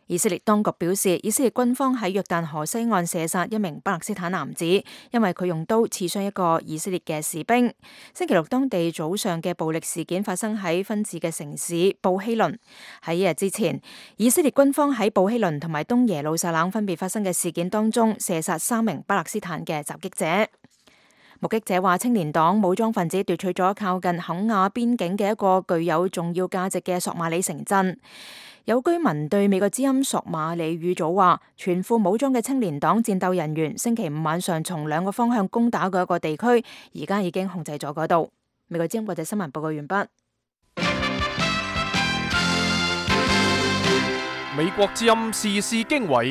以色列當局表示，以色列軍方喺約旦河西岸射殺一名巴勒斯坦男子，因為佢用刀刺傷一個以色列嘅士兵。星期六當地早上嘅暴力事件發生喺分治嘅城市布希倫。喺一日之前，以色列軍方喺布希倫同埋東耶路撒冷分別發生嘅事件當中射殺三名巴勒斯坦嘅襲擊者。目擊者話，青年黨武裝分子奪取咗靠近肯亞邊境嘅一個具有重要價值嘅索馬里城鎮。有居民對美國之音索馬里語組話，全副武裝嘅青年黨戰鬥人員星期五晚上從兩個方向攻打嗰一個地區，而家已經控制咗嗰度。美國之音國際新聞報告完畢。 美國之音時事經緯，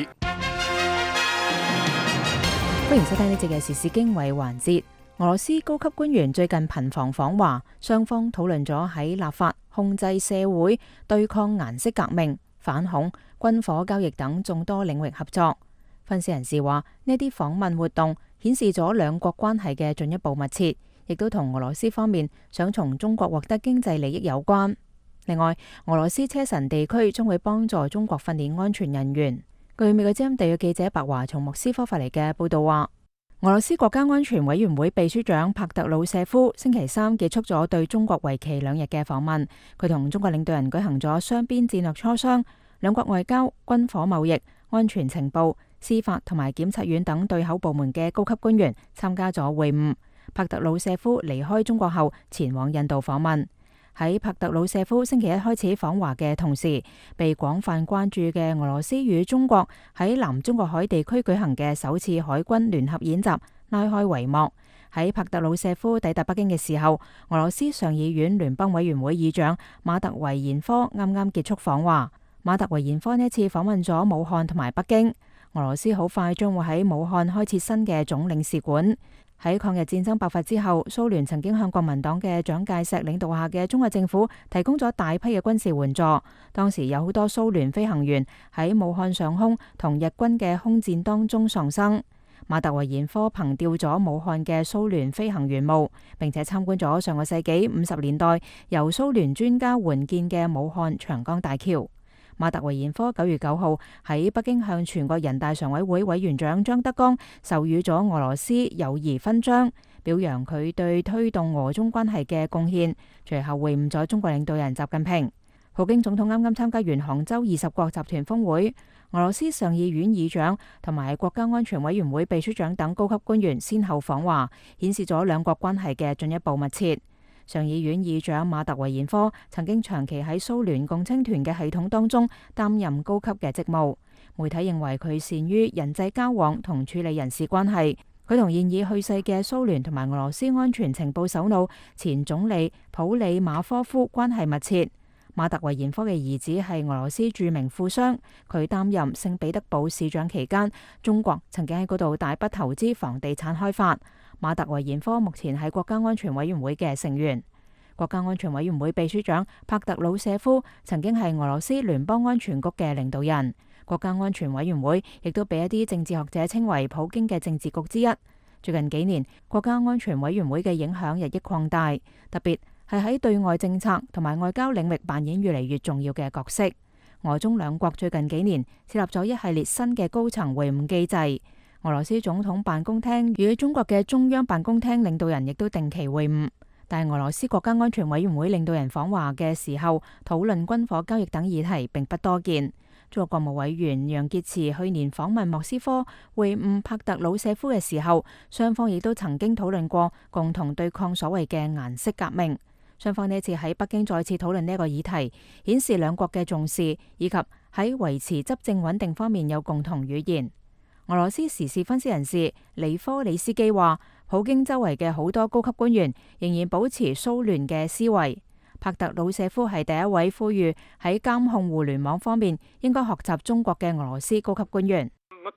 歡迎收聽呢節嘅時事經緯環節。俄羅斯高級官員最近頻繁訪華，雙方討論咗喺立法、控制社會、對抗顏色革命、反恐、軍火交易等眾多領域合作。分析人士話，呢啲訪問活動顯示咗兩國關係嘅進一步密切，亦都同俄羅斯方面想從中國獲得經濟利益有關。另外，俄羅斯車臣地區將會幫助中國訓練安全人員。據美國之音地約記者白華從莫斯科發嚟嘅報道話，俄羅斯國家安全委員會秘書長帕特魯舍夫星期三結束咗對中國為期兩日嘅訪問，佢同中國領導人舉行咗雙邊戰略磋商，兩國外交、軍火貿易、安全情報、司法同埋檢察院等對口部門嘅高級官員參加咗會晤。帕特魯舍夫離開中國後前往印度訪問。喺帕特魯舍夫星期一開始訪華嘅同時，被廣泛關注嘅俄羅斯與中國喺南中國海地區舉行嘅首次海軍聯合演習拉開帷幕。喺帕特魯舍夫抵達北京嘅時候，俄羅斯上議院聯邦委員會議長馬特維延科啱啱結束訪華。馬特維延科呢次訪問咗武漢同埋北京。俄羅斯好快將會喺武漢開設新嘅總領事館。喺抗日戰爭爆發之後，蘇聯曾經向國民黨嘅蔣介石領導下嘅中國政府提供咗大批嘅軍事援助。當時有好多蘇聯飛行員喺武漢上空同日軍嘅空戰當中喪生。馬特維延科憑吊咗武漢嘅蘇聯飛行員墓，並且參觀咗上個世紀五十年代由蘇聯專家援建嘅武漢長江大橋。馬特維延科九月九號喺北京向全國人大常委會委員長張德江授予咗俄羅斯友誼勳章，表揚佢對推動俄中關係嘅貢獻。隨後會晤咗中國領導人習近平。普京總統啱啱參加完杭州二十國集團峰會，俄羅斯上議院議長同埋國家安全委員會秘書長等高級官員先後訪華，顯示咗兩國關係嘅進一步密切。上議院議長馬特維延科曾經長期喺蘇聯共青團嘅系統當中擔任高級嘅職務。媒體認為佢善於人際交往同處理人事關係。佢同現已去世嘅蘇聯同埋俄羅斯安全情報首腦前總理普里馬科夫關係密切。馬特維延科嘅兒子係俄羅斯著名富商，佢擔任聖彼得堡市長期間，中國曾經喺嗰度大筆投資房地產開發。馬特維延科目前係國家安全委員會嘅成員。國家安全委員會秘書長帕特魯舍夫曾經係俄羅斯聯邦安全局嘅領導人。國家安全委員會亦都被一啲政治學者稱為普京嘅政治局之一。最近幾年，國家安全委員會嘅影響日益擴大，特別係喺對外政策同埋外交領域扮演越嚟越重要嘅角色。俄中兩國最近幾年設立咗一系列新嘅高層會晤機制。俄羅斯總統辦公廳與中國嘅中央辦公廳領導人亦都定期會晤，但係俄羅斯國家安全委員會領導人訪華嘅時候討論軍火交易等議題並不多見。中國國務委員楊潔篪去年訪問莫斯科會晤帕特魯舍夫嘅時候，雙方亦都曾經討論過共同對抗所謂嘅顏色革命。雙方呢次喺北京再次討論呢一個議題，顯示兩國嘅重視以及喺維持執政穩定方面有共同語言。俄羅斯時事分析人士里科里斯基話，普京周圍嘅好多高級官員仍然保持蘇聯嘅思維。帕特魯舍夫係第一位呼籲喺監控互聯網方面應該學習中國嘅俄羅斯高級官員。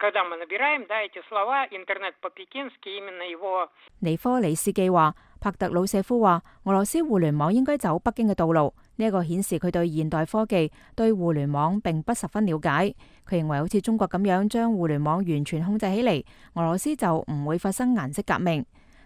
里科里斯基話，帕特魯舍夫話，俄羅斯互聯網應該走北京嘅道路。呢一個顯示佢對現代科技、對互聯網並不十分了解。佢認為好似中國咁樣將互聯網完全控制起嚟，俄羅斯就唔會發生顏色革命。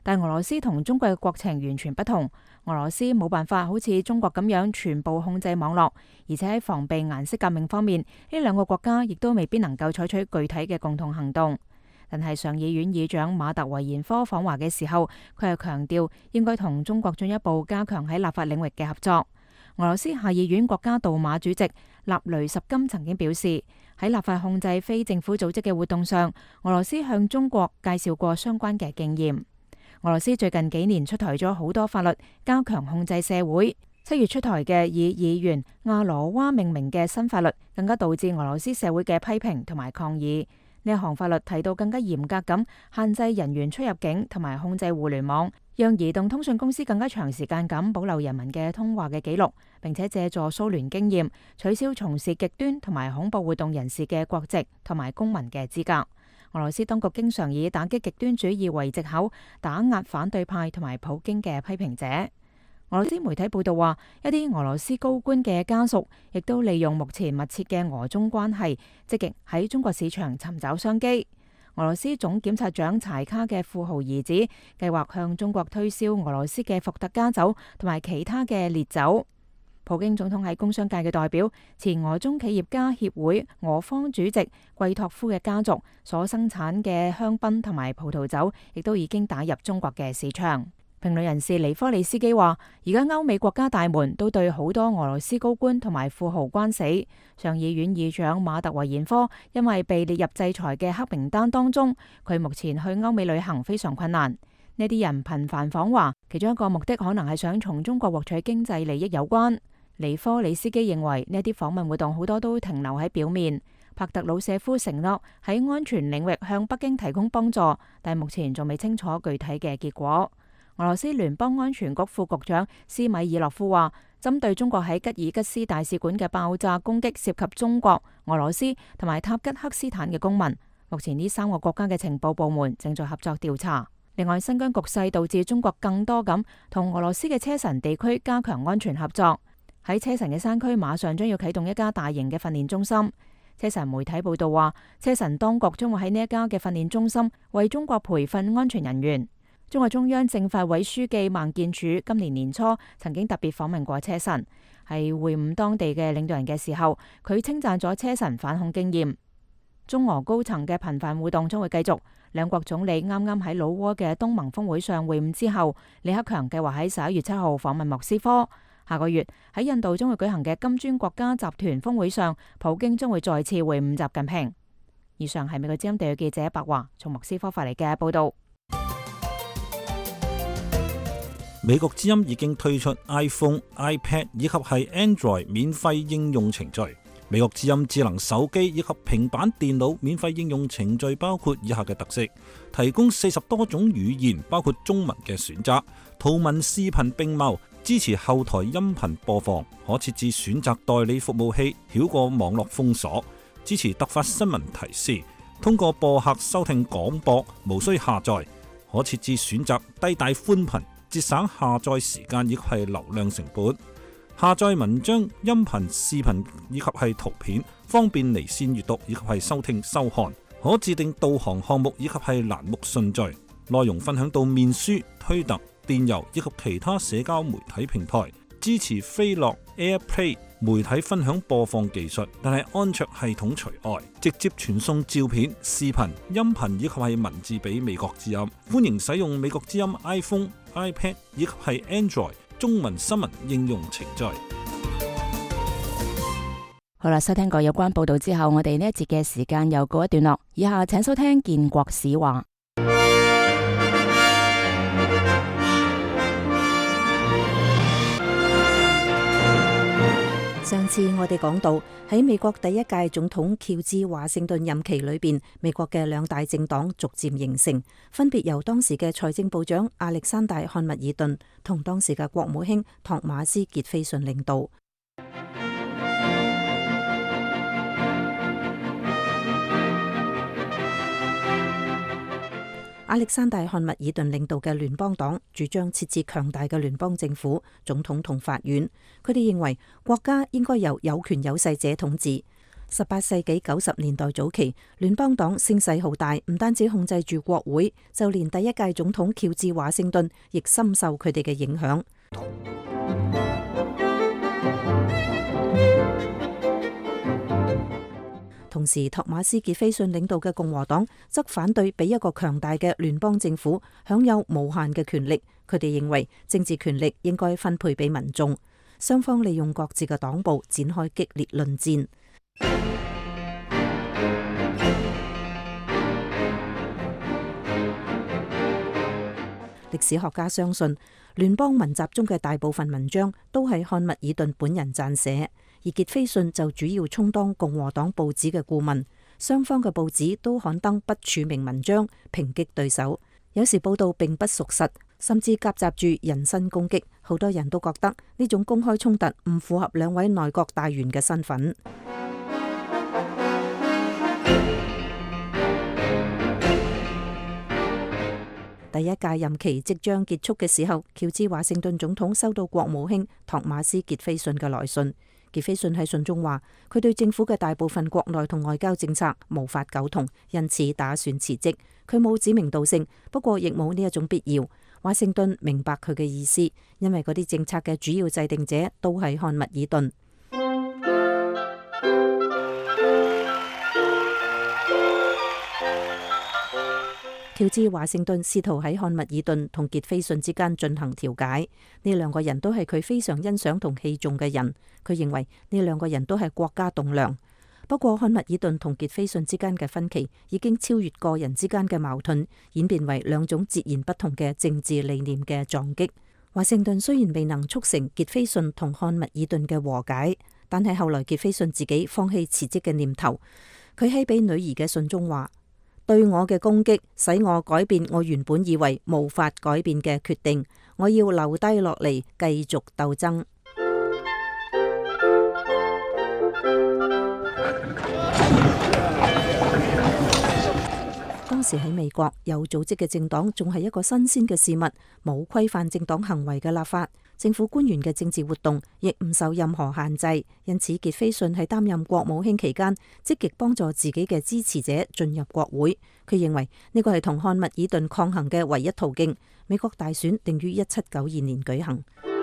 但俄羅斯同中國嘅國情完全不同。俄羅斯冇辦法好似中國咁樣全部控制網絡，而且喺防備顏色革命方面，呢兩個國家亦都未必能夠採取具體嘅共同行動。但係上議院議長馬特維延科訪華嘅時候，佢係強調應該同中國進一步加強喺立法領域嘅合作。俄羅斯下議院國家杜馬主席納雷什金曾經表示，喺立法控制非政府組織嘅活動上，俄羅斯向中國介紹過相關嘅經驗。俄羅斯最近幾年出台咗好多法律，加強控制社會。七月出台嘅以議員亞羅娃命名嘅新法律，更加導致俄羅斯社會嘅批評同埋抗議。呢一項法律提到更加嚴格咁限制人員出入境，同埋控制互聯網，讓移動通訊公司更加長時間咁保留人民嘅通話嘅記錄，並且借助蘇聯經驗，取消從事極端同埋恐怖活動人士嘅國籍同埋公民嘅資格。俄羅斯當局經常以打擊極端主義為藉口，打壓反對派同埋普京嘅批評者。俄羅斯媒體報道話，一啲俄羅斯高官嘅家屬亦都利用目前密切嘅俄中關係，積極喺中國市場尋找商機。俄羅斯總檢察長柴卡嘅富豪兒子計劃向中國推銷俄羅斯嘅伏特加酒同埋其他嘅烈酒。普京總統喺工商界嘅代表、前俄中企業家協會俄方主席季托夫嘅家族所生產嘅香檳同埋葡萄酒，亦都已經打入中國嘅市場。評論人士尼科利斯基話，而家歐美國家大門都對好多俄羅斯高官同埋富豪關死。上議院議長馬特維延科因為被列入制裁嘅黑名單當中，佢目前去歐美旅行非常困難。呢啲人頻繁訪華，其中一個目的可能係想從中國獲取經濟利益有關。尼科里斯基認為呢啲訪問活動好多都停留喺表面。帕特魯舍夫承諾喺安全領域向北京提供幫助，但目前仲未清楚具體嘅結果。俄羅斯聯邦安全局副局長斯米爾諾夫話，針對中國喺吉爾吉斯大使館嘅爆炸攻擊涉及中國、俄羅斯同埋塔吉克斯坦嘅公民。目前呢三個國家嘅情報部門正在合作調查。另外，新疆局勢導致中國更多咁同俄羅斯嘅車臣地區加強安全合作。喺車臣嘅山區馬上將要啟動一家大型嘅訓練中心。車臣媒體報道話，車臣當局將會喺呢一家嘅訓練中心為中國培訓安全人員。中國中央政法委書記孟建柱今年年初曾經特別訪問過車臣，喺會晤當地嘅領導人嘅時候，佢稱讚咗車臣反恐經驗。中俄高層嘅頻繁互動將會繼續。兩國總理啱啱喺老撾嘅東盟峰會上會晤之後，李克強計劃喺十一月七號訪問莫斯科。下個月喺印度將會舉行嘅金磚國家集團峰會上，普京將會再次會晤習近平。以上係美國之音地嘅記者白華從莫斯科發嚟嘅報道。 美國之音已經推出 iPhone、iPad 以及係 Android 免費應用程序。美國之音智能手機以及平板電腦免費應用程序包括以下嘅特色：提供四十多種語言，包括中文嘅選擇，圖文視頻並茂，支持後台音頻播放，可設置選擇代理服務器，繞過網絡封鎖，支持突發新聞提示，通過播客收聽廣播，無需下載，可設置選擇低帶寬頻，節省下載時間以及係流量成本。下載文章、音頻、視頻以及係圖片，方便離線閱讀以及係收聽收看。可自定導航項目以及係欄目順序。內容分享到面書、推特、電郵以及其他社交媒體平台。支持飛樂 AirPlay 媒體分享播放技術，但係安卓系統除外。直接傳送照片、視頻、音頻以及係文字俾美國之音。歡迎使用美國之音 iPhone、iPad 以及係 Android中文新聞應用程序。 好啦，收聽過有關報道之後，我哋呢一節嘅時間又告一段落。以下請收聽建國史話。 上次我哋講到喺美國第一屆總統喬治華盛頓任期裏邊，美國嘅兩大政黨逐漸形成，分別由當時嘅財政部長亞歷山大漢密爾頓同當時嘅國務卿托馬斯傑斐遜領導。亞歷山大漢密爾頓領導嘅聯邦黨主張設置強大嘅聯邦政府、總統同法院。佢哋認為國家應該由有權有勢者統治。 十八世紀九十年代早期，聯邦黨聲勢浩大，唔單止控制住國會，就連第一屆總統喬治華盛頓亦深受佢哋嘅影響。同時，托馬斯傑菲遜領導嘅共和黨則反對俾一個強大嘅聯邦政府享有無限嘅權力。佢哋認為政治權力應該分配俾民眾。雙方利用各自嘅黨部展開激烈論戰。歷史學家相信，聯邦文集中嘅大部分文章都係漢密爾頓本人撰寫，而傑菲遜就主要充當共和黨報紙嘅顧問。雙方嘅報紙都刊登不署名文章，抨擊對手。有時報道並不屬實，甚至夾雜住人身攻擊。好多人都覺得呢種公開衝突唔符合兩位內閣大員嘅身份。第一屆任期即將結束嘅時候，喬治華盛頓總統收到國務卿托馬斯傑菲遜嘅來信。傑菲遜喺信中話，佢對政府嘅大部分國內同外交政策無法苟同，因此打算辭職。佢冇指名道姓，不過亦冇呢一種必要。華盛頓明白佢嘅意思，因為嗰啲政策嘅主要制定者都係漢密爾頓。喬治華盛頓試圖喺漢密爾頓同傑菲遜之間進行調解，呢兩個人都係佢非常欣賞同器重嘅人。佢認為呢兩個人都係國家棟樑。不過漢密爾頓同傑菲遜之間嘅分歧已經超越個人之間嘅矛盾，演變為兩種截然不同嘅政治理念嘅撞擊。華盛頓雖然未能促成傑菲遜同漢密爾頓嘅和解，但係後來傑菲遜自己放棄辭職嘅念頭。佢喺俾女兒嘅信中話：對我嘅攻擊使我改變我原本以為無法改變嘅決定，我要留低落嚟繼續鬥爭。當時喺美國，有組織嘅政黨仲係一個新鮮嘅事物，冇規範政黨行為嘅立法，政府官員嘅政治活動亦唔受任何限制。因此，傑菲遜喺擔任國務卿期間，積極幫助自己嘅支持者進入國會。佢認為呢個係同漢密爾頓抗衡嘅唯一途徑。美國大選定於一七九二年舉行。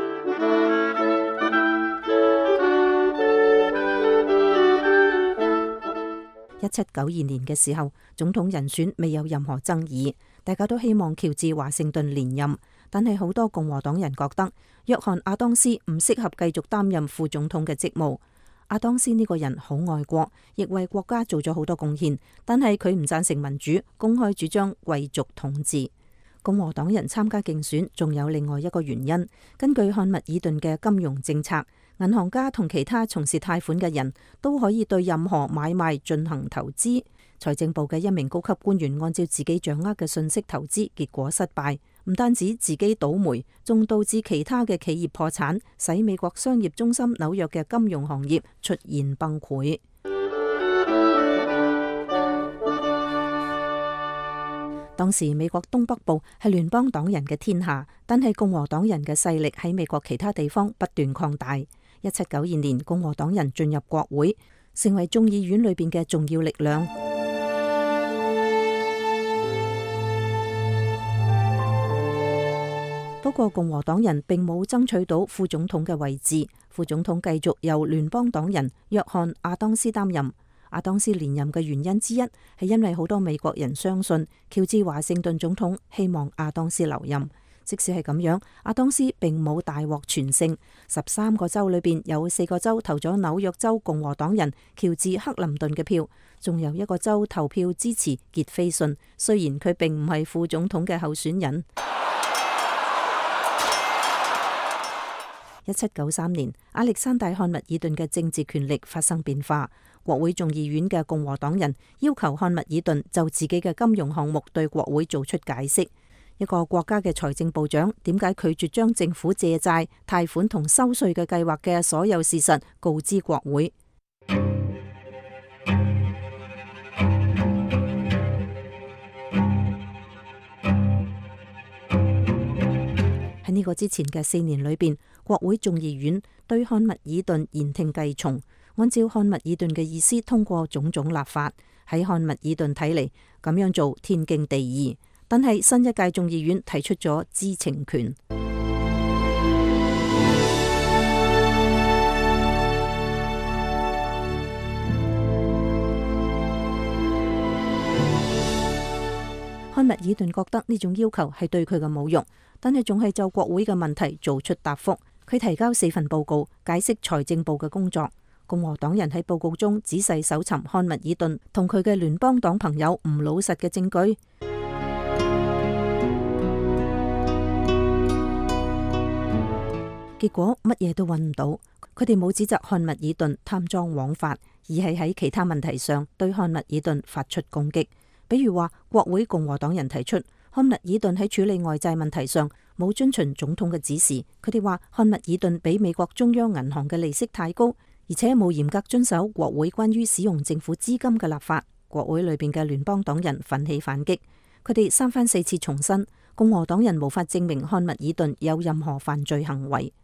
一七九二年嘅時候，總統人選未有任何爭議，大家都希望喬治華盛頓連任。但係好多共和黨人覺得約翰亞當斯唔適合繼續擔任副總統嘅職務。亞當斯呢個人好愛國，亦為國家做咗好多貢獻，但係佢唔贊成民主，公開主張貴族統治。共和黨人參加競選仲有另外一個原因，根據漢密爾頓嘅金融政策，銀行家同其他從事貸款嘅人都可以對任何買賣進行投資。財政部嘅一名高級官員按照自己掌握嘅信息投資，結果失敗，唔單止自己倒霉，仲導致其他嘅企業破產，使美國商業中心紐約嘅金融行業出現崩潰。當時美國東北部係聯邦黨人嘅天下，但係共和黨人嘅勢力喺美國其他地方不斷擴大。一七九二年，共和黨人進入國會，成為眾議院裏邊嘅重要力量。不過共和黨人並冇爭取到副總統嘅位置，副總統繼續由聯邦黨人約翰亞當斯擔任。亞當斯連任嘅原因之一係因為好多美國人相信喬治華盛頓總統希望亞當斯留任。即使係咁樣，亞當斯並冇大獲全勝。十三個州裏邊有四個州投咗紐約州共和黨人喬治克林頓嘅票，仲有一個州投票支持傑菲遜，雖然佢並唔係副總統嘅候選人。一七九三年，亞歷山大漢密爾頓嘅政治權力發生變化。國會眾議院嘅共和黨人要求漢密爾頓就自己嘅金融項目對國會做出解釋。一個國家嘅財政部長點解拒絕將政府借債、貸款同收稅嘅計劃嘅所有事實告知國會？喺呢個之前嘅四年裏邊，國會眾議院對漢密爾頓言聽計從。 按照漢密爾頓嘅意思通過種種立法。喺漢密爾頓睇嚟，咁樣做天經地義。但係新一屆眾議院提出咗知情權。漢密爾頓覺得呢種要求係對佢嘅侮辱，但係仲係就國會嘅問題做出答覆。佢提交四份報告，解釋財政部嘅工作。共和黨人喺報告中仔細搜尋漢密爾頓同佢嘅聯邦黨朋友唔老實嘅證據，結果乜嘢都揾唔到。佢哋冇指責漢密爾頓貪贓枉法，而係喺其他問題上對漢密爾頓發出攻擊。比如話，國會共和黨人提出漢密爾頓喺處理外債問題上冇遵循總統嘅指示。佢哋話漢密爾頓比美國中央銀行嘅利息太高，而且冇嚴格遵守國會關於使用政府資金嘅立法。國會裏邊嘅聯邦黨人奮起反擊，佢哋三番四次重申共和黨人無法證明漢密爾頓有任何犯罪行為。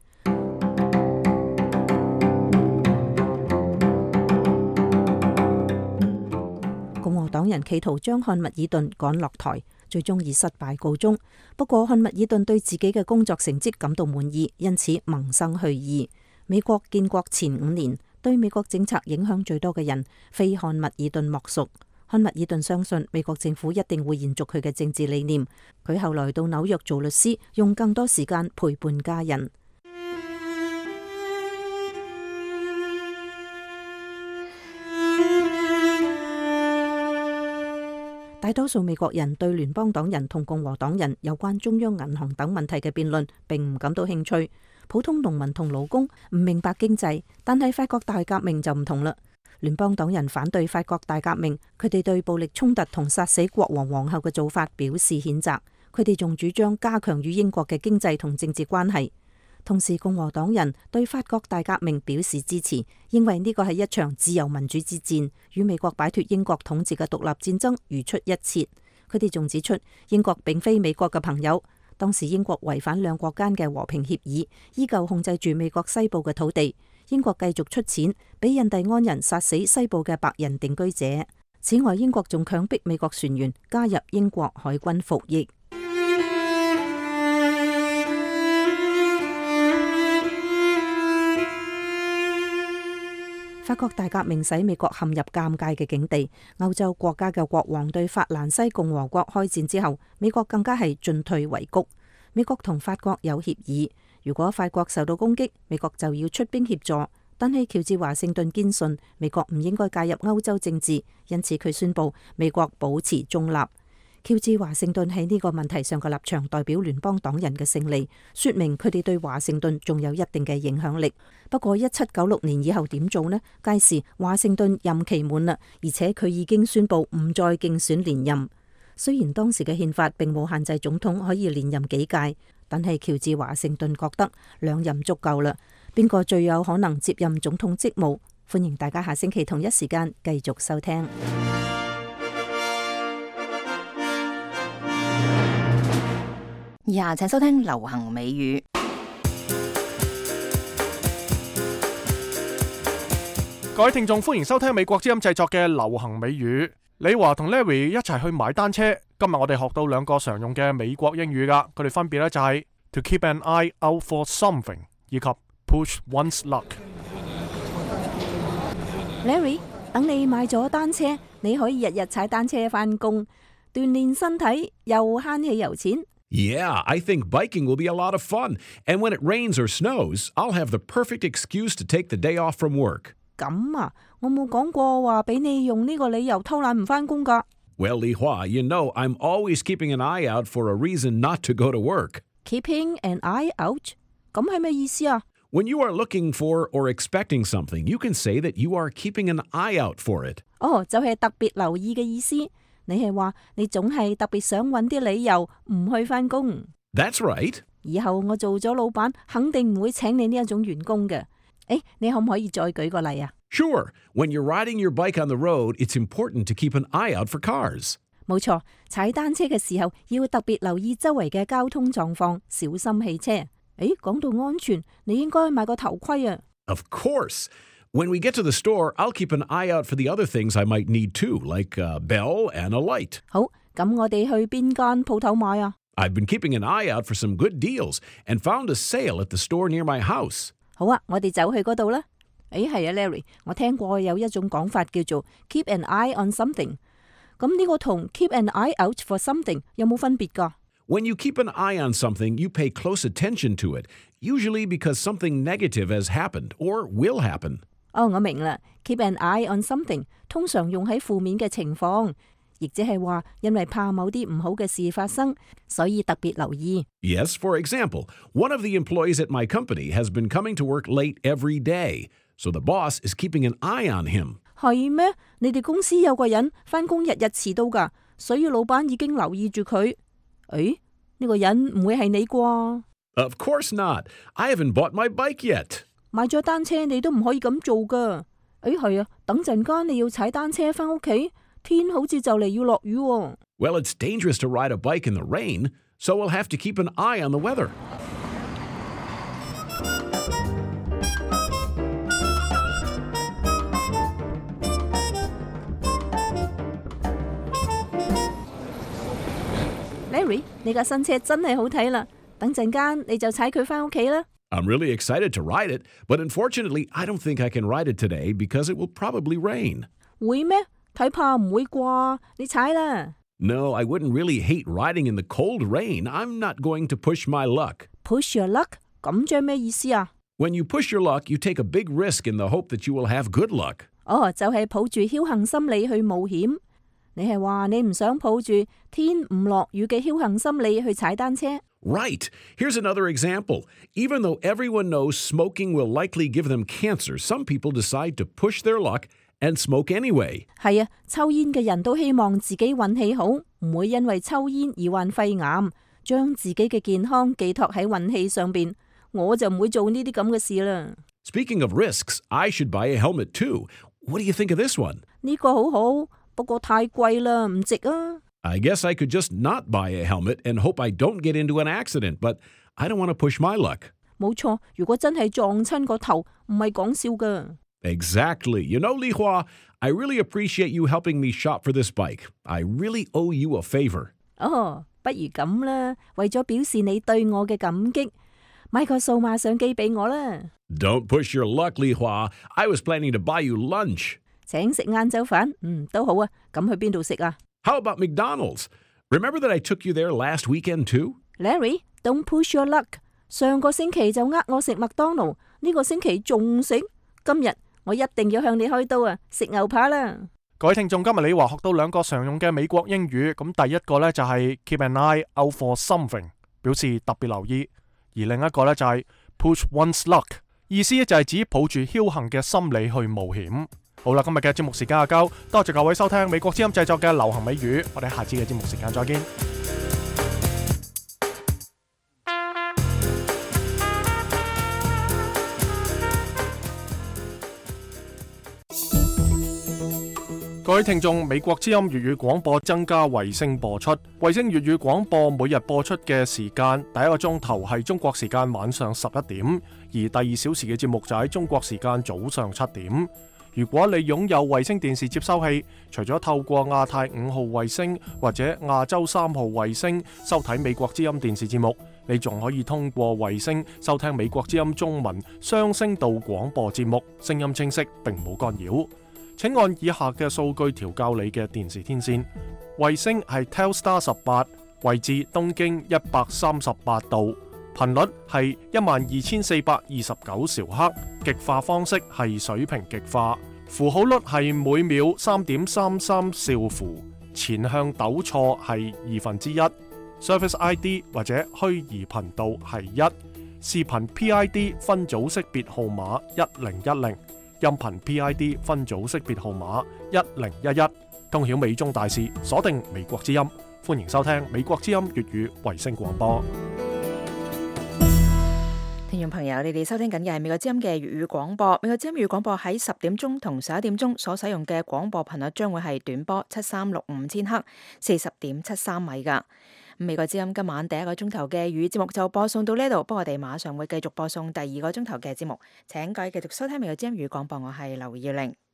共和黨人企圖將漢密爾頓趕落台，最終以失敗告終。不過漢密爾頓對自己嘅工作成績感到滿意，因此萌生去意。美國建國前五年，對美國政策影響最多嘅人非漢密爾頓莫屬。漢密爾頓相信美國政府一定會延續佢嘅政治理念。佢後來到紐約做律師，用更多時間陪伴家人。大多數美國人對聯邦黨人同共和黨人有關中央銀行等問題嘅辯論並唔感到興趣。普通農民同勞工唔明白經濟，但係法國大革命就唔同啦。聯邦黨人反對法國大革命，佢哋對暴力衝突同殺死國王皇后嘅做法表示譴責。佢哋仲主張加強與英國嘅經濟同政治關係。同時，共和黨人對法國大革命表示支持，認為呢個係一場自由民主之戰，與美國擺脫英國統治嘅獨立戰爭如出一轍。佢哋仲指出，英國並非美國嘅朋友。當時英國違反兩國間嘅和平協議，依舊控制住美國西部嘅土地。英國繼續出錢俾印第安人殺死西部嘅白人定居者。此外，英國仲強迫美國船員加入英國海軍服役。法國大革命使美國陷入尷尬嘅境地。歐洲國家嘅國王對法蘭西共和國開戰之後，美國更加係進退維谷。美國同法國有協議，如果法國受到攻擊，美國就要出兵協助。但係喬治華盛頓堅信美國唔應該介入歐洲政治，因此佢宣布美國保持中立。喬治華盛頓喺呢個問題上嘅立場代表聯邦黨人嘅勝利，說明佢哋對華盛頓仲有一定嘅影響力。不過一七九六年以後點做呢？屆時華盛頓任期滿啦，而且佢已經宣布唔再競選連任。雖然當時嘅憲法並冇限制總統可以連任幾屆，但係喬治華盛頓覺得兩任足夠啦。邊個最有可能接任總統職務？歡迎大家下星期同一時間繼續收聽。 以下請收聽流行美語。 各位聽眾，歡迎收聽美國之音製作嘅流行美語。李華同 Larry 一齊去買單車。今日我哋學到兩個常用嘅美國英語噶，佢哋分別咧就係 to keep an eye out for something 以及 push one's luck。 Larry， 等你買咗單車，你可以日日踩單車返工，鍛煉身體又慳汽油錢。 Yeah, I think biking will be a lot of fun. And when it rains or snows, I'll have the perfect excuse to take the day off from work. 咁啊，我冇講過話俾你用呢個理由偷懶唔返工㗎。 Well, Li Hua, you know I'm always keeping an eye out for a reason not to go to work. Keeping an eye out? 咁係咩意思啊？ When you are looking for or expecting something, you can say that you are keeping an eye out for it. 哦，就係特別留意嘅意思。你係話你總係特別想揾啲理由唔去返工。 That's right. 以後我做咗老闆，肯定唔會請你呢一種員工嘅。誒，你可唔可以再舉個例啊？ Sure. When you're riding your bike on the road, it's important to keep an eye out for cars. 冇錯，踩單車嘅時候要特別留意周圍嘅交通狀況，小心汽車。誒，講到安全，你應該買個頭盔啊。 Of course. When we get to the store, I'll keep an eye out for the other things I might need too, like a bell and a light. 好，咁我哋去邊間鋪頭買啊？ I've been keeping an eye out for some good deals and found a sale at the store near my house. 好啊，我哋走去嗰度啦。誒，係啊 ，Larry， 我聽過有一種講法叫做 keep an eye on something。咁呢個同 keep an eye out for something 有冇分別㗎？ When you keep an eye on something, you pay close attention to it, usually because something negative has happened or will happen. 哦，我明啦。Keep an eye on something 通常用喺負面嘅情況，亦即係話因為怕某啲唔好嘅事發生，所以特別留意。 Yes, for example, one of the employees at my company has been coming to work late every day, so the boss is keeping an eye on him. 係咩？你哋公司有個人返工日日遲到㗎，所以老闆已經留意住佢。誒，呢個人唔會係你啩？ Of course not. I haven't bought my bike yet. 買咗單車你都唔可以咁做㗎。誒，係啊，等陣間你要踩單車返屋企，天好似就嚟要落雨喎。 Well, it's dangerous to ride a bike in the rain, so we'll have to keep an eye on the weather. Larry， 你架新車真係好睇啦，等陣間你就踩佢返屋企啦。 I'm really excited to ride it, but unfortunately, I don't think I can ride it today because it will probably rain. 會咩？睇怕唔會啩？你踩啦。 No, I wouldn't really hate riding in the cold rain. I'm not going to push my luck. Push your luck？ 咁即係咩意思啊？ When you push your luck, you take a big risk in the hope that you will have good luck. 哦，就係抱住僥倖心理去冒險。你係話你唔想抱住天唔落雨嘅僥倖心理去踩單車？ Right. Here's another example. Even though everyone knows smoking will likely give them cancer, some people decide to push their luck and smoke anyway. 係啊，抽煙嘅人都希望自己運氣好，唔會因為抽煙而患肺癌，將自己嘅健康寄託喺運氣上邊。我就唔會做呢啲咁嘅事啦。 Speaking of risks, I should buy a helmet too. What do you think of this one? 呢個好好，不過太貴啦，唔值啊。 I guess I could just not buy a helmet and hope I don't get into an accident, but I don't want to push my luck. 冇錯，如果真係撞親個頭，唔係講笑㗎。 Exactly. You know, Li Hua, I really appreciate you helping me shop for this bike. I really owe you a favor. 哦，不如咁啦，為咗表示你對我嘅感激，買個數碼相機俾我啦。 Don't push your luck, Li Hua. I was planning to buy you lunch. 請食晏晝飯，嗯，都好啊。咁去邊度食啊？ How about McDonald's? Remember that I took you there last weekend too? Larry, don't push your luck. 上個星期就呃我食麥當勞，呢個星期仲食。今日我一定要向你開刀啊！食牛扒啦！ 各位聽眾，今日你話學到兩個常用嘅美國英語，咁第一個呢就係 keep an eye out for something，表示特別留意；而另一個呢就係 push one's luck，意思就係指抱住僥倖嘅心理去冒險。好啦，今日嘅節目時間就夠，多謝各位收聽美國之音製作嘅流行美語，我哋下次嘅節目時間再見。各位聽眾，美國之音粵語廣播增加衛星播出，衛星粵語廣播每日播出嘅時間，第一個鐘頭係中國時間晚上十一點，而第二小時嘅節目就喺中國時間早上七點。如果你擁有衛星電視接收器，除咗透過亞太五號衛星或者亞洲三號衛星收睇美國之音電視節目，你仲可以通過衛星收聽美國之音中文雙聲道廣播節目，聲音清晰並冇干擾。請按以下嘅數據調校你嘅電視天線。衛星係 Telstar 十八，位置東經一百三十八度，頻率係一萬二千四百二十九兆赫，極化方式係水平極化，符號率係每秒三點三三兆符，前向抖錯係二分之一，Service I D 或者虛擬頻道係一，視頻 P I D 分組識別號碼一零一零。音頻 P I D 分組識別號碼一零一一，通曉美中大事，鎖定美國之音，歡迎收聽美國之音粵語衛星廣播。 聽眾朋友，你哋收聽緊嘅係美國之音嘅粵語廣播。美國之音粵語廣播喺十點鐘同十一點鐘所使用嘅廣播頻率將會係短波七三六五千赫，四十點七三米噶。 美國之音今晚第一個鐘頭嘅粵語節目就播送到呢度，不過我哋馬上會繼續播送第二個鐘頭嘅節目，請各位繼續收聽美國之音粵語廣播，我係劉耀玲。